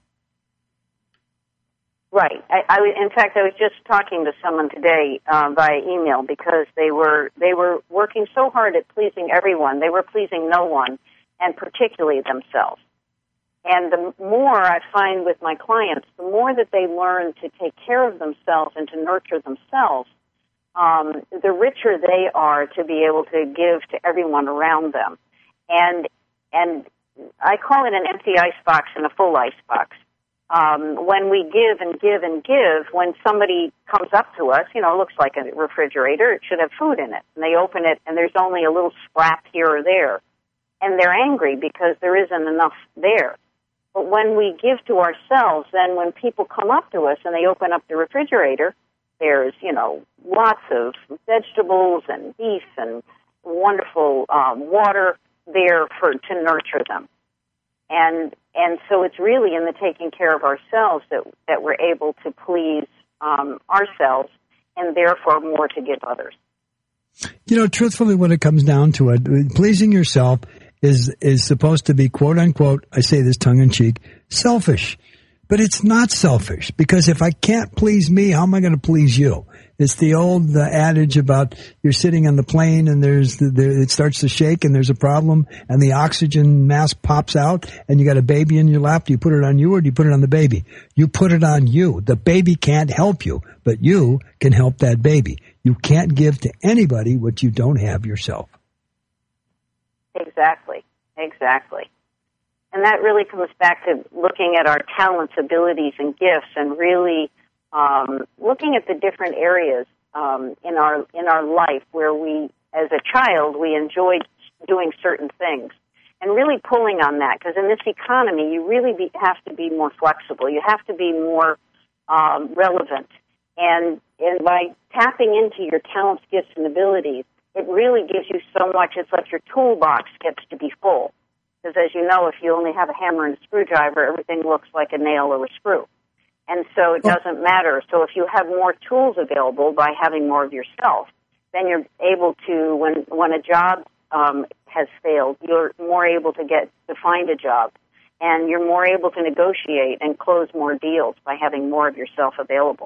Right. I, I, in fact, I was just talking to someone today uh, via email because they were they were working so hard at pleasing everyone. They were pleasing no one, and particularly themselves. And the more I find with my clients, the more that they learn to take care of themselves and to nurture themselves, um, the richer they are to be able to give to everyone around them. And and I call it an empty icebox and a full icebox. Um, when we give and give and give, when somebody comes up to us, you know, it looks like a refrigerator, it should have food in it. And they open it, and there's only a little scrap here or there. And they're angry because there isn't enough there. But when we give to ourselves, then when people come up to us and they open up the refrigerator, there's, you know, lots of vegetables and beef and wonderful um, water there for to nurture them. And and so it's really in the taking care of ourselves that that we're able to please um, ourselves and therefore more to give others. You know, truthfully, when it comes down to it, pleasing yourself is is supposed to be, quote unquote, I say this tongue in cheek, selfish. But it's not selfish, because if I can't please me, how am I going to please you? It's the old the adage about you're sitting on the plane and there's the, the, it starts to shake and there's a problem and the oxygen mask pops out and you got a baby in your lap. Do you put it on you or do you put it on the baby? You put it on you. The baby can't help you, but you can help that baby. You can't give to anybody what you don't have yourself. Exactly. Exactly. And that really comes back to looking at our talents, abilities, and gifts, and really um, looking at the different areas um, in our in our life where we, as a child, we enjoyed doing certain things, and really pulling on that. Because in this economy, you really be, have to be more flexible. You have to be more um, relevant, and and by tapping into your talents, gifts, and abilities, it really gives you so much. It's like your toolbox gets to be full. Because as you know, if you only have a hammer and a screwdriver, everything looks like a nail or a screw. And so it doesn't matter. So if you have more tools available by having more of yourself, then you're able to, when when a job um, has failed, you're more able to get to find a job. And you're more able to negotiate and close more deals by having more of yourself available.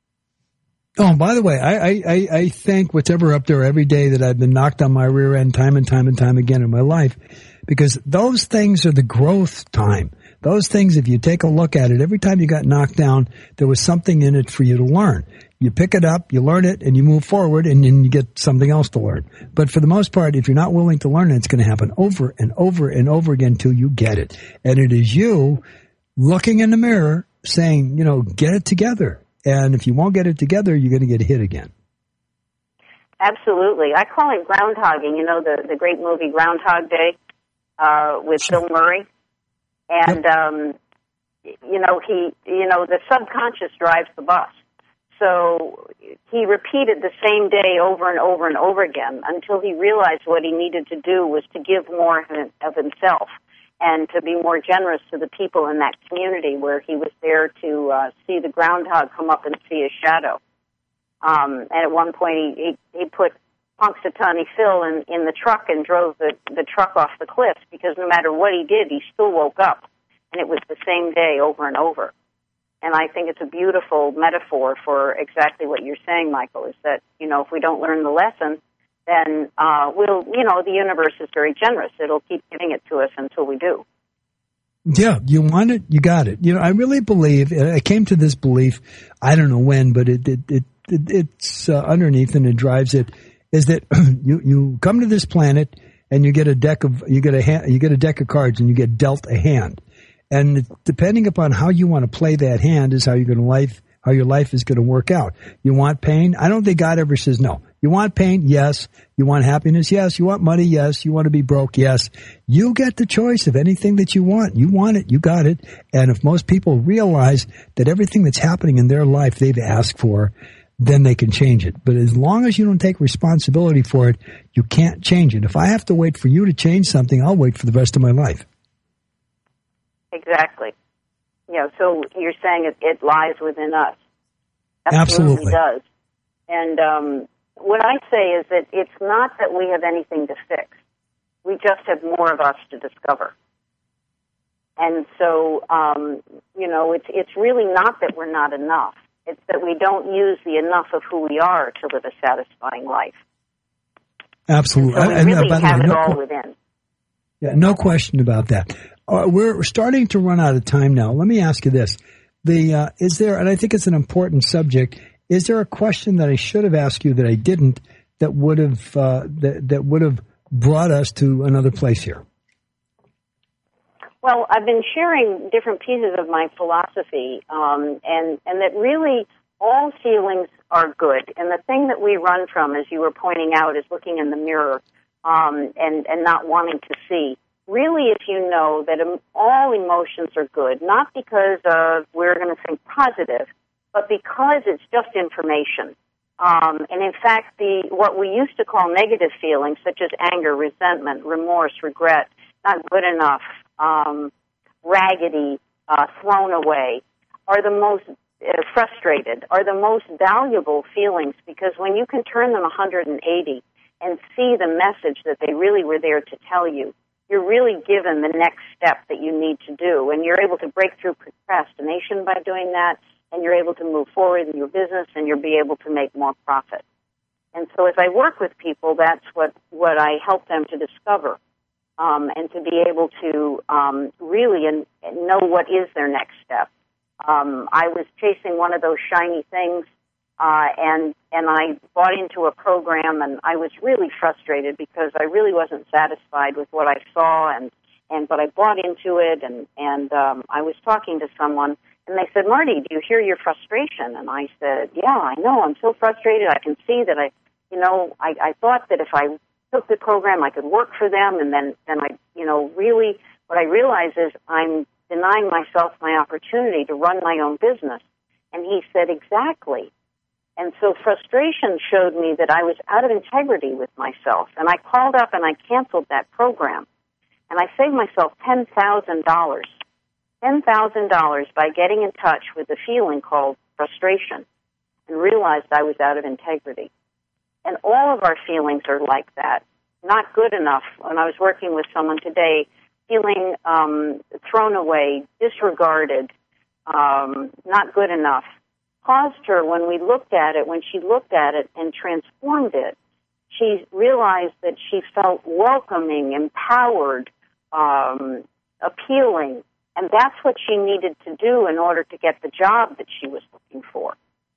Oh, by the way, I, I, I thank whatever up there every day that I've been knocked on my rear end time and time and time again in my life, because those things are the growth time. Those things, if you take a look at it, every time you got knocked down, there was something in it for you to learn. You pick it up, you learn it, and you move forward, and then you get something else to learn. But for the most part, if you're not willing to learn it, it's going to happen over and over and over again until you get it. And it is you looking in the mirror saying, you know, get it together. And if you won't get it together, you're going to get hit again. Absolutely. I call it groundhogging. You know, the, the great movie Groundhog Day uh, with Bill Murray. And, yep. um, you know, he, you know, the subconscious drives the bus. So he repeated the same day over and over and over again until he realized what he needed to do was to give more of himself and to be more generous to the people in that community where he was there to uh, see the groundhog come up and see his shadow. Um, and at one point he, he, he put Punxsutawney Phil in, in the truck and drove the, the truck off the cliffs because no matter what he did, he still woke up and it was the same day over and over. And I think it's a beautiful metaphor for exactly what you're saying, Michael, is that, you know, if we don't learn the lesson, then uh, we'll, you know, the universe is very generous. It'll keep giving it to us until we do. Yeah, you want it, you got it. You know, I really believe, I came to this belief, I don't know when, but it, it, it, it it's uh, underneath and it drives it, is that you, you come to this planet and you get a deck of, you get a hand, you get a deck of cards and you get dealt a hand. And depending upon how you want to play that hand is how you're going to life, how your life is going to work out. You want pain? I don't think God ever says no. You want pain? Yes. You want happiness? Yes. You want money? Yes. You want to be broke? Yes. You get the choice of anything that you want. You want it. You got it. And if most people realize that everything that's happening in their life they've asked for, then they can change it. But as long as you don't take responsibility for it, you can't change it. If I have to wait for you to change something, I'll wait for the rest of my life. Exactly. Yeah, so you're saying it, it lies within us. Absolutely. Absolutely does. And um, what I say is that it's not that we have anything to fix. We just have more of us to discover. And so, um, you know, it's it's really not that we're not enough. It's that we don't use the enough of who we are to live a satisfying life. Absolutely. And so we and, really and, have way, it no, all within. Yeah, no question about that. Uh, we're starting to run out of time now. Let me ask you this. The uh, is there, and I think it's an important subject, is there a question that I should have asked you that I didn't that would have uh, that, that would have brought us to another place here? Well, I've been sharing different pieces of my philosophy, um, and, and that really all feelings are good. And the thing that we run from, as you were pointing out, is looking in the mirror um, and, and not wanting to see. Really, if you know that all emotions are good, not because uh, we're going to think positive, but because it's just information. Um, and in fact, the what we used to call negative feelings, such as anger, resentment, remorse, regret, not good enough, um, raggedy, uh, thrown away, are the most uh, frustrated, are the most valuable feelings, because when you can turn them one hundred eighty and see the message that they really were there to tell you, you're really given the next step that you need to do, and you're able to break through procrastination by doing that, and you're able to move forward in your business, and you'll be able to make more profit. And so as I work with people, that's what, what I help them to discover, um, and to be able to um, really and, and know what is their next step. Um, I was chasing one of those shiny things, Uh, and and I bought into a program, and I was really frustrated because I really wasn't satisfied with what I saw, and, and but I bought into it, and and um, I was talking to someone, and they said, "Marty, do you hear your frustration?" And I said, "Yeah, I know. I'm so frustrated. I can see that I, you know, I, I thought that if I took the program, I could work for them, and then then I, you know, really what I realize is I'm denying myself my opportunity to run my own business." And he said, "Exactly." And so frustration showed me that I was out of integrity with myself. And I called up and I canceled that program. And I saved myself ten thousand dollars. ten thousand dollars by getting in touch with a feeling called frustration and realized I was out of integrity. And all of our feelings are like that. Not good enough. When I was working with someone today, feeling um, thrown away, disregarded, um, not good enough, caused her, when we looked at it, when she looked at it and transformed it, she realized that she felt welcoming, empowered, um, appealing, and that's what she needed to do in order to get the job that she was looking for.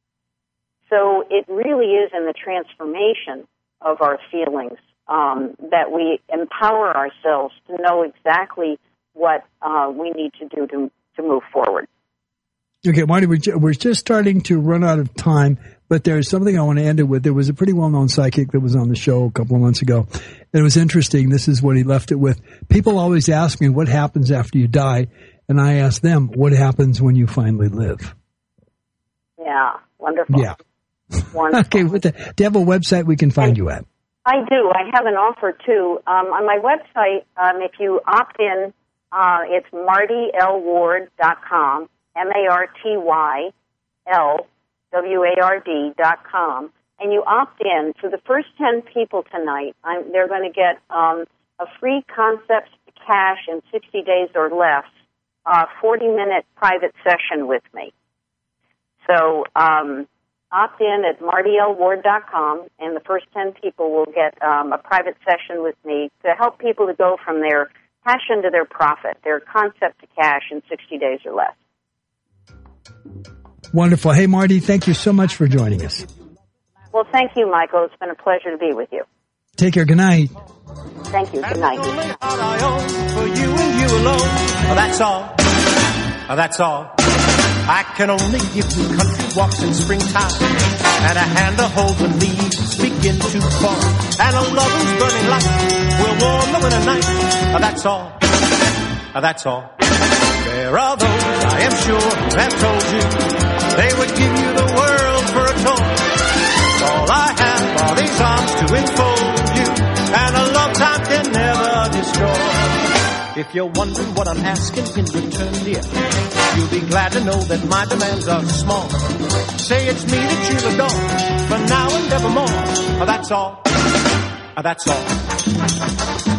So it really is in the transformation of our feelings um, that we empower ourselves to know exactly what uh, we need to do to, to move forward. Okay, Marty, we're, ju- we're just starting to run out of time, but there's something I want to end it with. There was a pretty well-known psychic that was on the show a couple of months ago. And it was interesting. This is what he left it with. People always ask me what happens after you die, and I ask them what happens when you finally live. Yeah, wonderful. Yeah. Wonderful. Okay, with the, do you have a website we can find and you at? I do. I have an offer, too. Um, on my website, um, if you opt in, uh, it's marty l ward dot com. M A R T Y L W A R D dot com, and you opt in. For the first ten people tonight, I'm, they're going to get um, a free Concepts to Cash in sixty days or less a forty-minute private session with me. So um, opt in at marty l ward dot com, and the first ten people will get um, a private session with me to help people to go from their passion to their profit, their concept to cash in sixty days or less. Wonderful. Hey, Marty, thank you so much for joining us. Well, thank you, Michael. It's been a pleasure to be with you. Take care. Good night. Thank you. Good night. I own for you and you alone. Oh, that's all. Oh, that's all. I can only give you country walks in springtime and a hand to hold when leaves begin to fall, and a love whose burning light will warm the winter night. Oh, that's all. Oh, that's all. There are those, I am sure, who have told you they would give you the world for a toy. All I have are these arms to enfold you, and a love time can never destroy. If you're wondering what I'm asking in return, dear, you'll be glad to know that my demands are small. Say it's me that you'll adore, for now and evermore. Oh, that's all. Oh, that's all.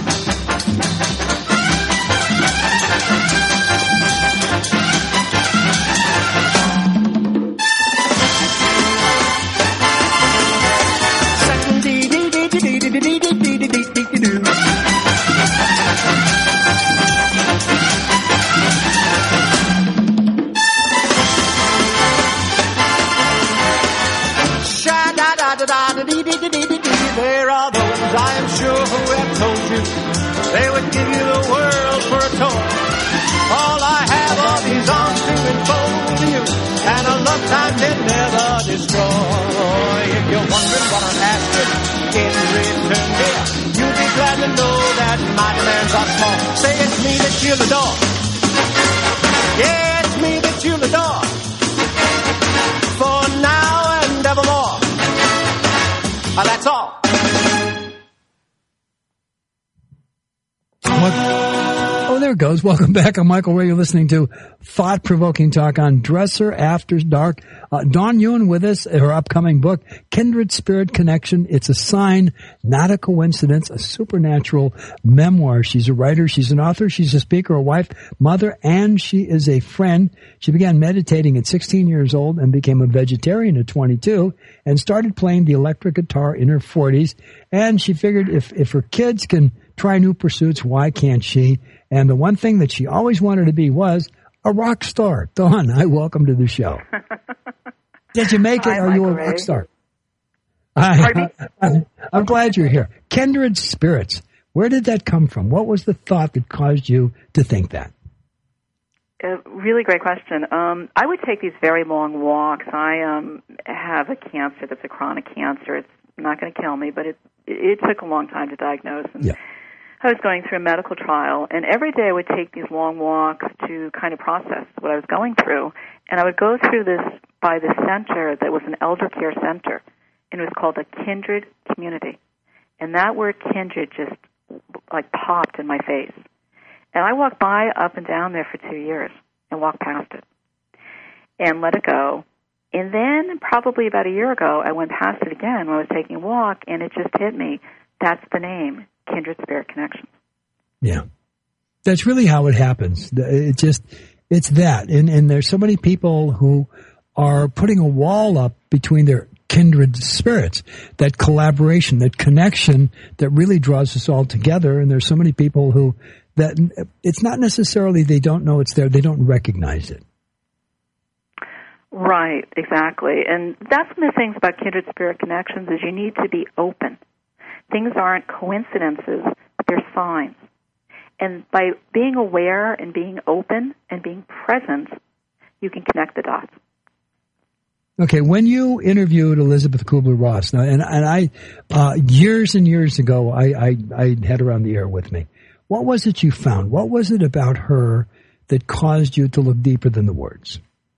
There are those, I am sure, who have told you they would give you the world for a toy. All I have are these arms to enfold you, and a love time they never destroy. If you're wondering what I'm asking in return, dear, you'll be glad to know that my demands are small. Say it's me that you'll adore. Yeah, it's me that you'll adore. For now and evermore. Oh, that's all. Oh, there it goes. Welcome back. I'm Michael Ray. You're listening to Thought-Provoking Talk on Dresser After Dark. Uh, Dawn Yuen with us, her upcoming book, Kindred Spirit Connection. It's a sign, not a coincidence, a supernatural memoir. She's a writer. She's an author. She's a speaker, a wife, mother, and she is a friend. She began meditating at sixteen years old and became a vegetarian at twenty-two and started playing the electric guitar in her forties. And she figured if, if her kids can try new pursuits, why can't she? And the one thing that she always wanted to be was a rock star. Dawn, I welcome to the show. Did you make it? Hi, Are Michael you a Ray. rock star? I, I, I'm glad you're here. Kindred spirits. Where did that come from? What was the thought that caused you to think that? A really great question. Um, I would take these very long walks. I um, have a cancer that's a chronic cancer. It's not going to kill me, but it it took a long time to diagnose. And Yeah. I was going through a medical trial, and every day I would take these long walks to kind of process what I was going through. And I would go through this by the center that was an elder care center, and it was called a Kindred Community. And that word kindred just like popped in my face. And I walked by up and down there for two years and walked past it and let it go. And then probably about a year ago, I went past it again when I was taking a walk, and it just hit me. That's the name, Kindred Spirit Connection. Yeah. That's really how it happens. It just, it's that. And, and there's so many people who are putting a wall up between their kindred spirits, that collaboration, that connection that really draws us all together. And there's so many people who, that it's not necessarily they don't know it's there, they don't recognize it. Right, exactly. And that's one of the things about Kindred Spirit Connections is you need to be open. Things aren't coincidences, but they're signs. And by being aware and being open and being present, you can connect the dots. Okay, when you interviewed Elizabeth Kubler-Ross, now, and, and I, uh, years and years ago, I, I, I had her on the air with me. What was it you found? What was it about her that caused you to look deeper than the words?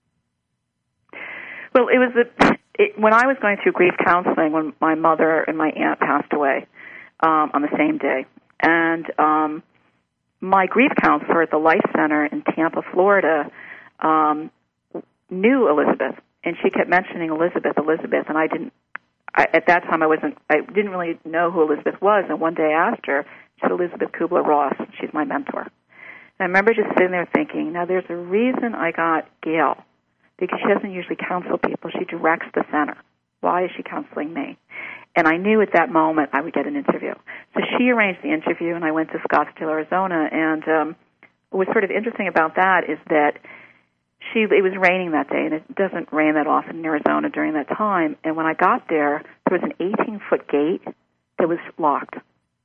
Well, it was a, it, when I was going through grief counseling when my mother and my aunt passed away um, on the same day. And um, my grief counselor at the Life Center in Tampa, Florida, um, knew Elizabeth. And she kept mentioning Elizabeth, Elizabeth, and I didn't. I, at that time, I wasn't. I didn't really know who Elizabeth was. And one day I asked her, she said, "Elizabeth Kubler-Ross. She's my mentor." And I remember just sitting there thinking, now there's a reason I got Gail, because she doesn't usually counsel people. She directs the center. Why is she counseling me? And I knew at that moment I would get an interview. So she arranged the interview, and I went to Scottsdale, Arizona. And um, what was sort of interesting about that is that she it was raining that day, and it doesn't rain that often in Arizona during that time. And when I got there, there was an eighteen-foot gate that was locked.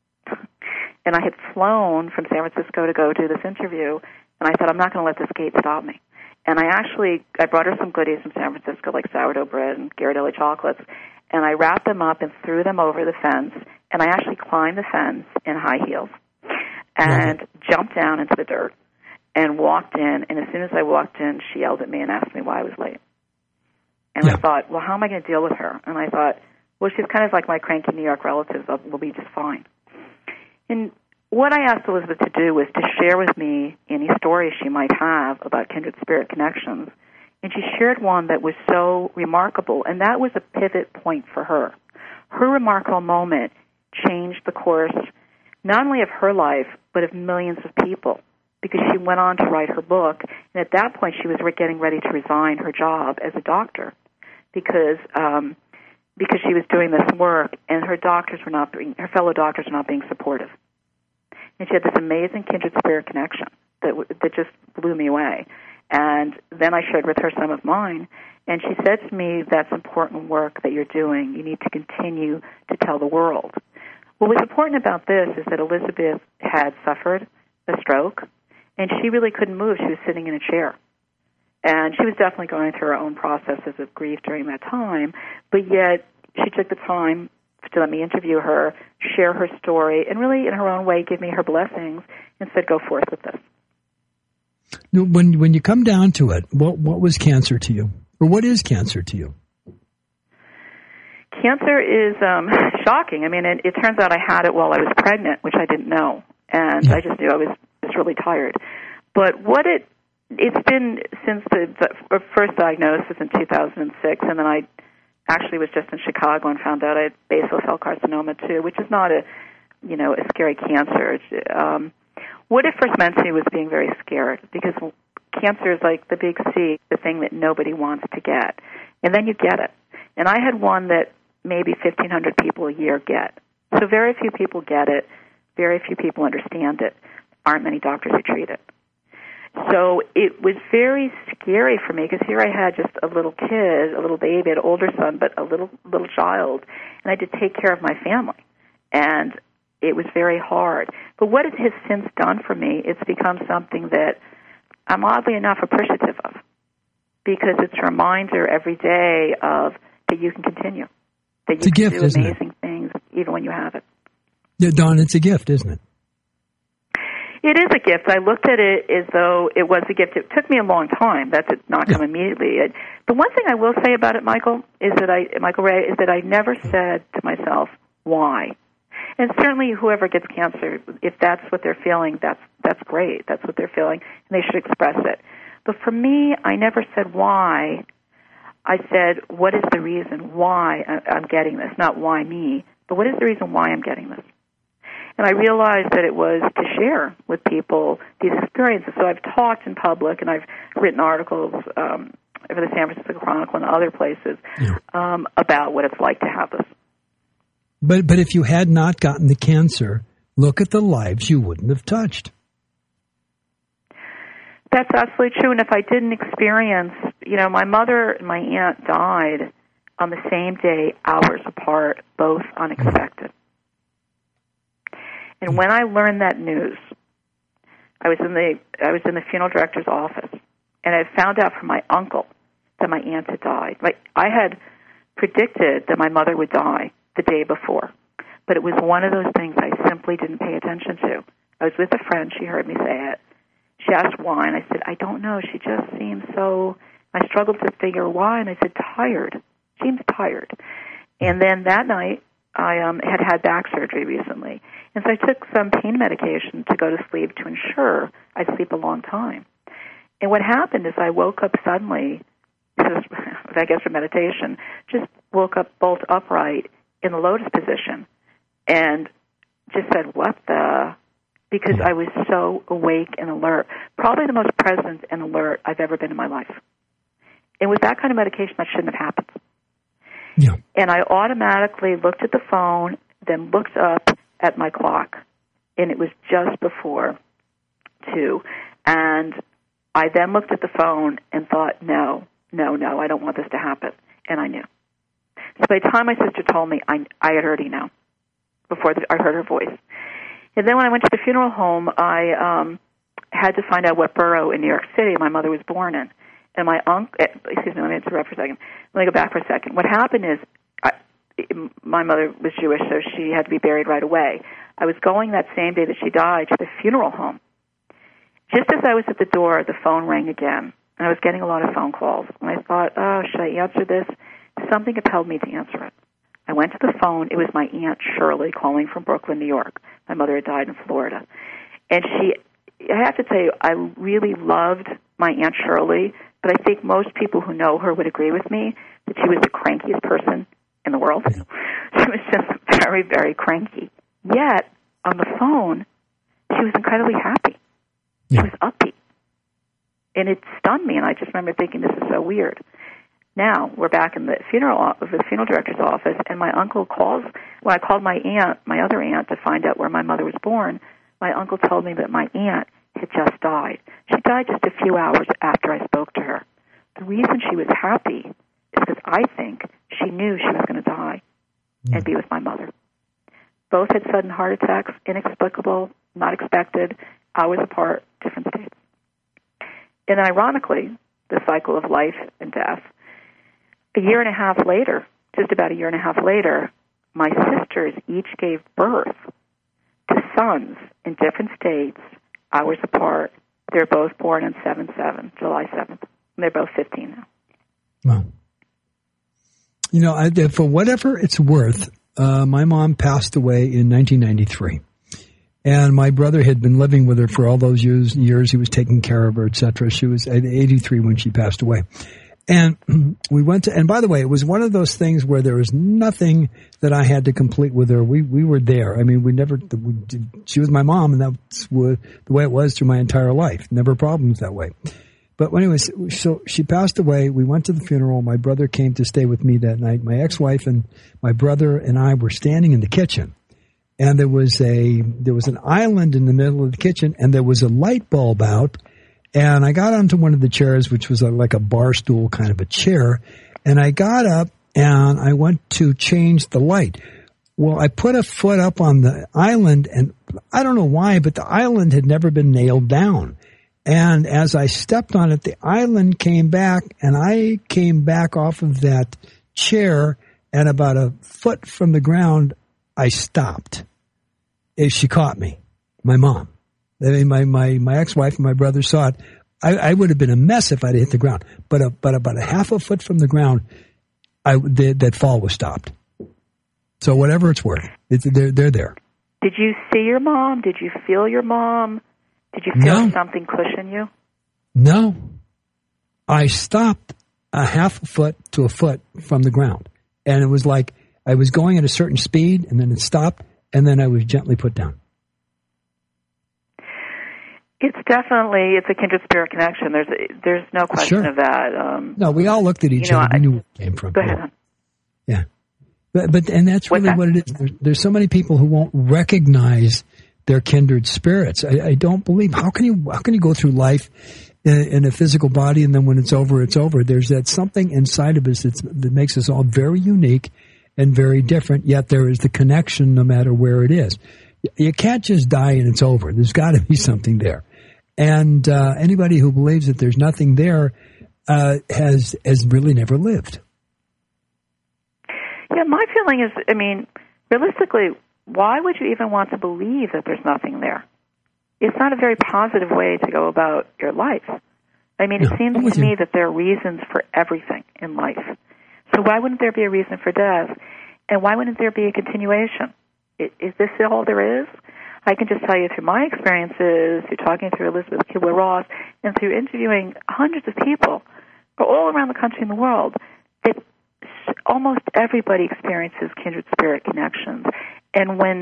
And I had flown from San Francisco to go do this interview, and I thought, I'm not going to let this gate stop me. And I actually, I brought her some goodies from San Francisco, like sourdough bread and Ghirardelli chocolates, and I wrapped them up and threw them over the fence, and I actually climbed the fence in high heels and mm-hmm. jumped down into the dirt and walked in, and as soon as I walked in, she yelled at me and asked me why I was late. And yeah. I thought, well, how am I going to deal with her? And I thought, well, she's kind of like my cranky New York relatives. We'll be just fine. And what I asked Elizabeth to do was to share with me any stories she might have about kindred spirit connections. And she shared one that was so remarkable, and that was a pivot point for her. Her remarkable moment changed the course not only of her life, but of millions of people, because she went on to write her book, and at that point she was getting ready to resign her job as a doctor because um, because she was doing this work, and her doctors were not being, her fellow doctors were not being supportive. And she had this amazing kindred spirit connection that that just blew me away. And then I shared with her some of mine, and she said to me, that's important work that you're doing. You need to continue to tell the world. What was important about this is that Elizabeth had suffered a stroke, and she really couldn't move. She was sitting in a chair. And she was definitely going through her own processes of grief during that time, but yet she took the time to let me interview her, share her story, and really in her own way give me her blessings and said, go forth with this. When when you come down to it, what what was cancer to you? Or what is cancer to you? Cancer is um, shocking. I mean, it, it turns out I had it while I was pregnant, which I didn't know. And yeah. I just knew I was just really tired. But what it, it's been since the, the first diagnosis in two thousand six, and then I actually was just in Chicago and found out I had basal cell carcinoma too, which is not a, you know, a scary cancer. It's, um, what it first meant to me was being very scared, because cancer is like the big C, the thing that nobody wants to get. And then you get it. And I had one that maybe fifteen hundred people a year get. So very few people get it. Very few people understand it. Aren't many doctors who treat it. So it was very scary for me, because here I had just a little kid, a little baby, an older son, but a little little child, and I had to take care of my family. And it was very hard. But what it has since done for me, it's become something that I'm oddly enough appreciative of, because it's a reminder every day of that you can continue, that you it's a can gift, do isn't amazing it? things even when you have it. Yeah, Dawn, it's a gift, isn't it? It is a gift. I looked at it as though it was a gift. It took me a long time. That's it not come yeah. immediately. It, the one thing I will say about it, Michael, is that I, Michael Ray, is that I never said to myself, why? And certainly whoever gets cancer, if that's what they're feeling, that's that's great. That's what they're feeling, and they should express it. But for me, I never said why. I said, what is the reason why I'm getting this? Not why me, but what is the reason why I'm getting this? And I realized that it was to share with people these experiences. So I've talked in public, and I've written articles um, for the San Francisco Chronicle and other places yeah. um, about what it's like to have this. But but if you had not gotten the cancer, look at the lives you wouldn't have touched. That's absolutely true. And if I didn't experience, you know, my mother and my aunt died on the same day, hours apart, both unexpected. And when I learned that news, I was in the I was in the funeral director's office, and I found out from my uncle that my aunt had died. Like, I had predicted that my mother would die the day before, but it was one of those things I simply didn't pay attention to. I was with a friend. She heard me say it. She asked why, and I said, I don't know. She just seems so, I struggled to figure why, and I said, tired. She seems tired. And then that night, I um, had had back surgery recently, and so I took some pain medication to go to sleep to ensure I'd sleep a long time. And what happened is I woke up suddenly, this is, I guess for meditation, just woke up bolt upright in the lotus position and just said, what the, because I was so awake and alert, probably the most present and alert I've ever been in my life. And with that kind of medication, that shouldn't have happened. Yeah. And I automatically looked at the phone, then looked up at my clock, and it was just before two. And I then looked at the phone and thought, no, no, no, I don't want this to happen. And I knew. So by the time my sister told me, I, I had already known before the, I heard her voice. And then when I went to the funeral home, I um, had to find out what borough in New York City my mother was born in. And my uncle, excuse me, let me interrupt for a second. Let me go back for a second. What happened is, I, my mother was Jewish, so she had to be buried right away. I was going that same day that she died to the funeral home. Just as I was at the door, the phone rang again, and I was getting a lot of phone calls. And I thought, oh, should I answer this? Something compelled me to answer it. I went to the phone. It was my Aunt Shirley calling from Brooklyn, New York. My mother had died in Florida. And she, I have to tell you, I really loved my Aunt Shirley, but I think most people who know her would agree with me that she was the crankiest person in the world. She was just very, very cranky. Yet, on the phone, she was incredibly happy. She was upbeat. And it stunned me, and I just remember thinking, this is so weird. Now, we're back in the funeral the funeral director's office, and my uncle calls. When I called my aunt, my other aunt, to find out where my mother was born, my uncle told me that my aunt had just died. She died just a few hours after I spoke to her. The reason she was happy is because I think she knew she was going to die mm. and be with my mother. Both had sudden heart attacks, inexplicable, not expected, hours apart, different states. And ironically, the cycle of life and death, a year and a half later, just about a year and a half later, my sisters each gave birth to sons in different states, hours apart. They're both born on seven seven, July seventh. And they're both fifteen now. Wow. You know, I, for whatever it's worth, uh, my mom passed away in nineteen ninety-three. And my brother had been living with her for all those years. years. He was taking care of her, et cetera. She was at eighty-three when she passed away. And we went to, and by the way, it was one of those things where there was nothing that I had to complete with her. We, we were there. I mean, we never, we did, she was my mom, and that's what, the way it was through my entire life. Never problems that way. But anyways, so she passed away. We went to the funeral. My brother came to stay with me that night. My ex-wife and my brother and I were standing in the kitchen. And there was a, there was an island in the middle of the kitchen, and there was a light bulb out. And I got onto one of the chairs, which was a, like a bar stool kind of a chair. And I got up and I went to change the light. Well, I put a foot up on the island, and I don't know why, but the island had never been nailed down. And as I stepped on it, the island came back, and I came back off of that chair, and about a foot from the ground, I stopped. She caught me, my mom. I mean, my, my, my ex-wife and my brother saw it. I, I would have been a mess if I'd hit the ground. But, a, but about a half a foot from the ground, I, the, that fall was stopped. So whatever it's worth, it's, they're, they're there. Did you see your mom? Did you feel your mom? Did you feel no. something cushion you? No. I stopped a half a foot to a foot from the ground. And it was like I was going at a certain speed, and then it stopped, and then I was gently put down. It's definitely, it's a kindred spirit connection. There's there's no question sure. of that. Um, no, we all looked at each you know, other. I, We knew where it came from. Go ahead. Yeah. yeah. But, but, and that's really that? what it is. There, there's so many people who won't recognize their kindred spirits. I, I don't believe, how can you, how can you go through life in, in a physical body, and then when it's over, it's over? There's that something inside of us that's, that makes us all very unique and very different, yet there is the connection no matter where it is. You can't just die and it's over. There's got to be something there. And uh, anybody who believes that there's nothing there uh, has has really never lived. Yeah, my feeling is, I mean, realistically, why would you even want to believe that there's nothing there? It's not a very positive way to go about your life. I mean, it no, seems to me that there are reasons for everything in life. So why wouldn't there be a reason for death? And why wouldn't there be a continuation? Is this all there is? I can just tell you through my experiences, through talking through Elizabeth Kubler-Ross, and through interviewing hundreds of people all around the country and the world, that almost everybody experiences kindred spirit connections. And when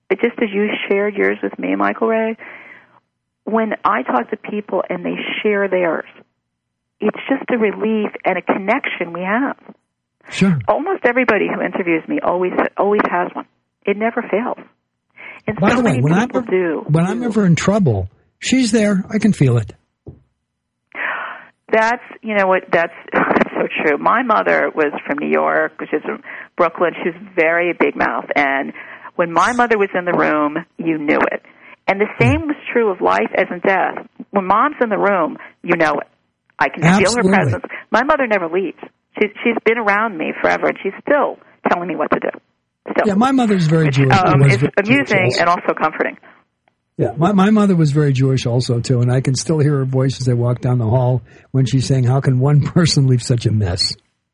just as you shared yours with me, Michael Ray, when I talk to people and they share theirs, it's just a relief and a connection we have. Sure. Almost everybody who interviews me always always has one. It never fails. And By so the way, many when I'm, people do. when I'm ever in trouble, she's there. I can feel it. That's, you know what, that's, that's so true. My mother was from New York, which is from Brooklyn. She was very big mouth. And when my mother was in the room, you knew it. And the same was true of life as in death. When Mom's in the room, you know it. I can Absolutely. feel her presence. My mother never leaves. She's, she's been around me forever, and she's still telling me what to do. Still. Yeah, my mother's very Jewish. Um, was it's very amusing Jewish and also comforting. Yeah, my, my mother was very Jewish also, too, and I can still hear her voice as I walk down the hall when she's saying, how can one person leave such a mess?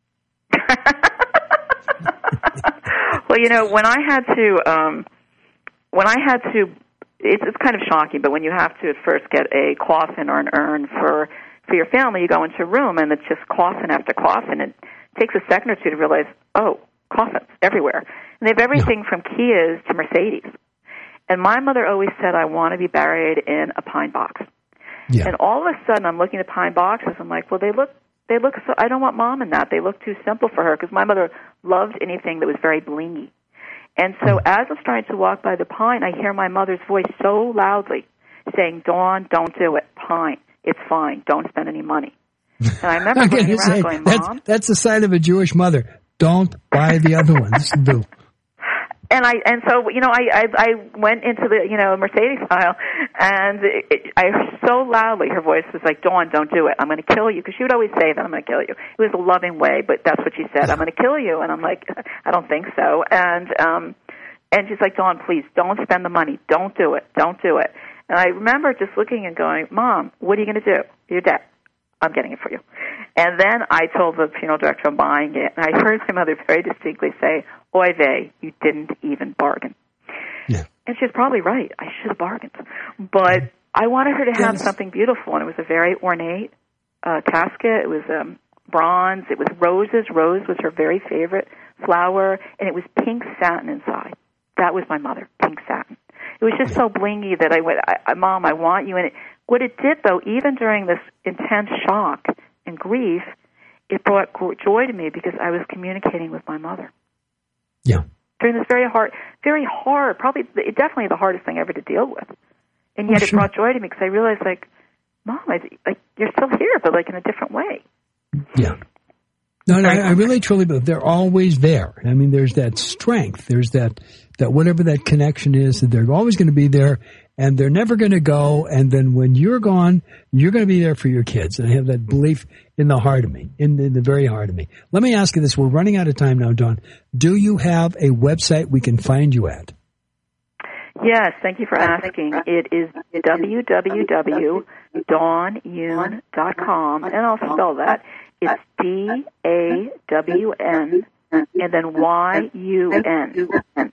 Well, you know, when I had to, um, when I had to, it's, it's kind of shocking, but when you have to at first get a coffin or an urn for, for your family, you go into a room and it's just coffin after coffin. It takes a second or two to realize, oh, coffins everywhere. And they have everything yeah. from Kias to Mercedes. And my mother always said, I want to be buried in a pine box. Yeah. And all of a sudden, I'm looking at pine boxes. I'm like, well, they look, they look so, I don't want Mom in that. They look too simple for her, because my mother loved anything that was very blingy. And so as I'm starting to walk by the pine, I hear my mother's voice so loudly saying, Dawn, don't do it. Pine. It's fine. Don't spend any money. And I remember I'm going around say, going, that's, Mom. That's the sign of a Jewish mother. Don't buy the other ones. Do. And I and so you know I, I I went into the you know Mercedes aisle, and it, it, I heard so loudly her voice was like, Dawn, don't do it. I'm going to kill you, because she would always say that I'm going to kill you. It was a loving way, but that's what she said. I'm going to kill you, and I'm like, I don't think so. And um, and she's like, Dawn, please don't spend the money. Don't do it. Don't do it. And I remember just looking and going, Mom, what are you going to do? You're dead. I'm getting it for you. And then I told the funeral director I'm buying it, and I heard my mother very distinctly say, oy vey, you didn't even bargain. Yeah. And she's probably right. I should have bargained. But I wanted her to have yes. something beautiful, and it was a very ornate uh, casket. It was um, bronze. It was roses. Rose was her very favorite flower, and it was pink satin inside. That was my mother, pink satin. It was just so blingy that I went, I, I, Mom, I want you in it. What it did, though, even during this intense shock and grief, it brought joy to me, because I was communicating with my mother. Yeah. During this very hard, very hard, probably definitely the hardest thing ever to deal with. And yet oh, it sure. brought joy to me, because I realized, like, Mom, I, like, you're still here, but, like, in a different way. Yeah. No, no, I, I really truly believe they're always there. I mean, there's that strength. There's that, that whatever that connection is, that they're always going to be there, and they're never going to go. And then when you're gone, you're going to be there for your kids. And I have that belief in the heart of me, in the, in the very heart of me. Let me ask you this. We're running out of time now, Dawn. Do you have a website we can find you at? Yes, thank you for asking. It is w w w dot dawn yoon dot com, and I'll spell that. It's D A W N and then Y U N.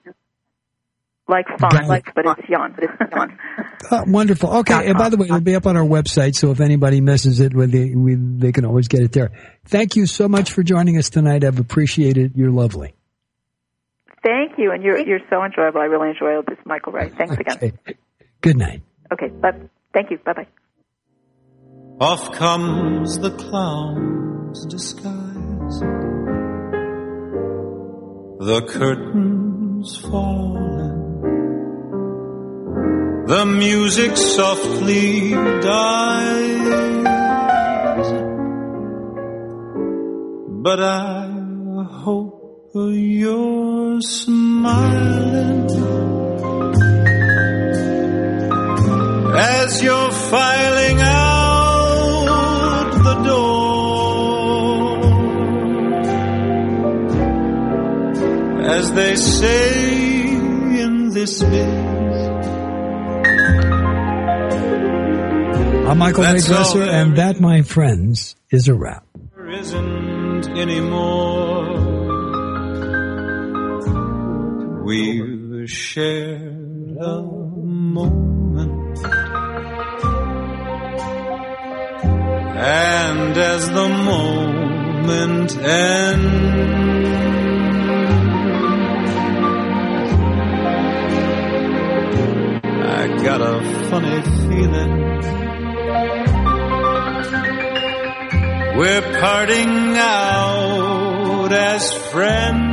Like fun, like, but it's Yon. Oh, wonderful. Okay, and by the way, it'll be up on our website, so if anybody misses it, they, we, they can always get it there. Thank you so much for joining us tonight. I've appreciated it. You're lovely. Thank you, and you're you're so enjoyable. I really enjoyed this, Michael Ray. Thanks again. Okay. Good night. Okay, bye. Thank you. Bye-bye. Off comes the clown's disguise. The curtains falling. The music softly dies. But I hope you're smiling as you're filing out the door. As they say in this biz, I'm Michael Ray Dresser, and that, my friends, is a wrap. There isn't anymore. We've shared a moment, and as the moment ends, got a funny feeling we're parting out as friends.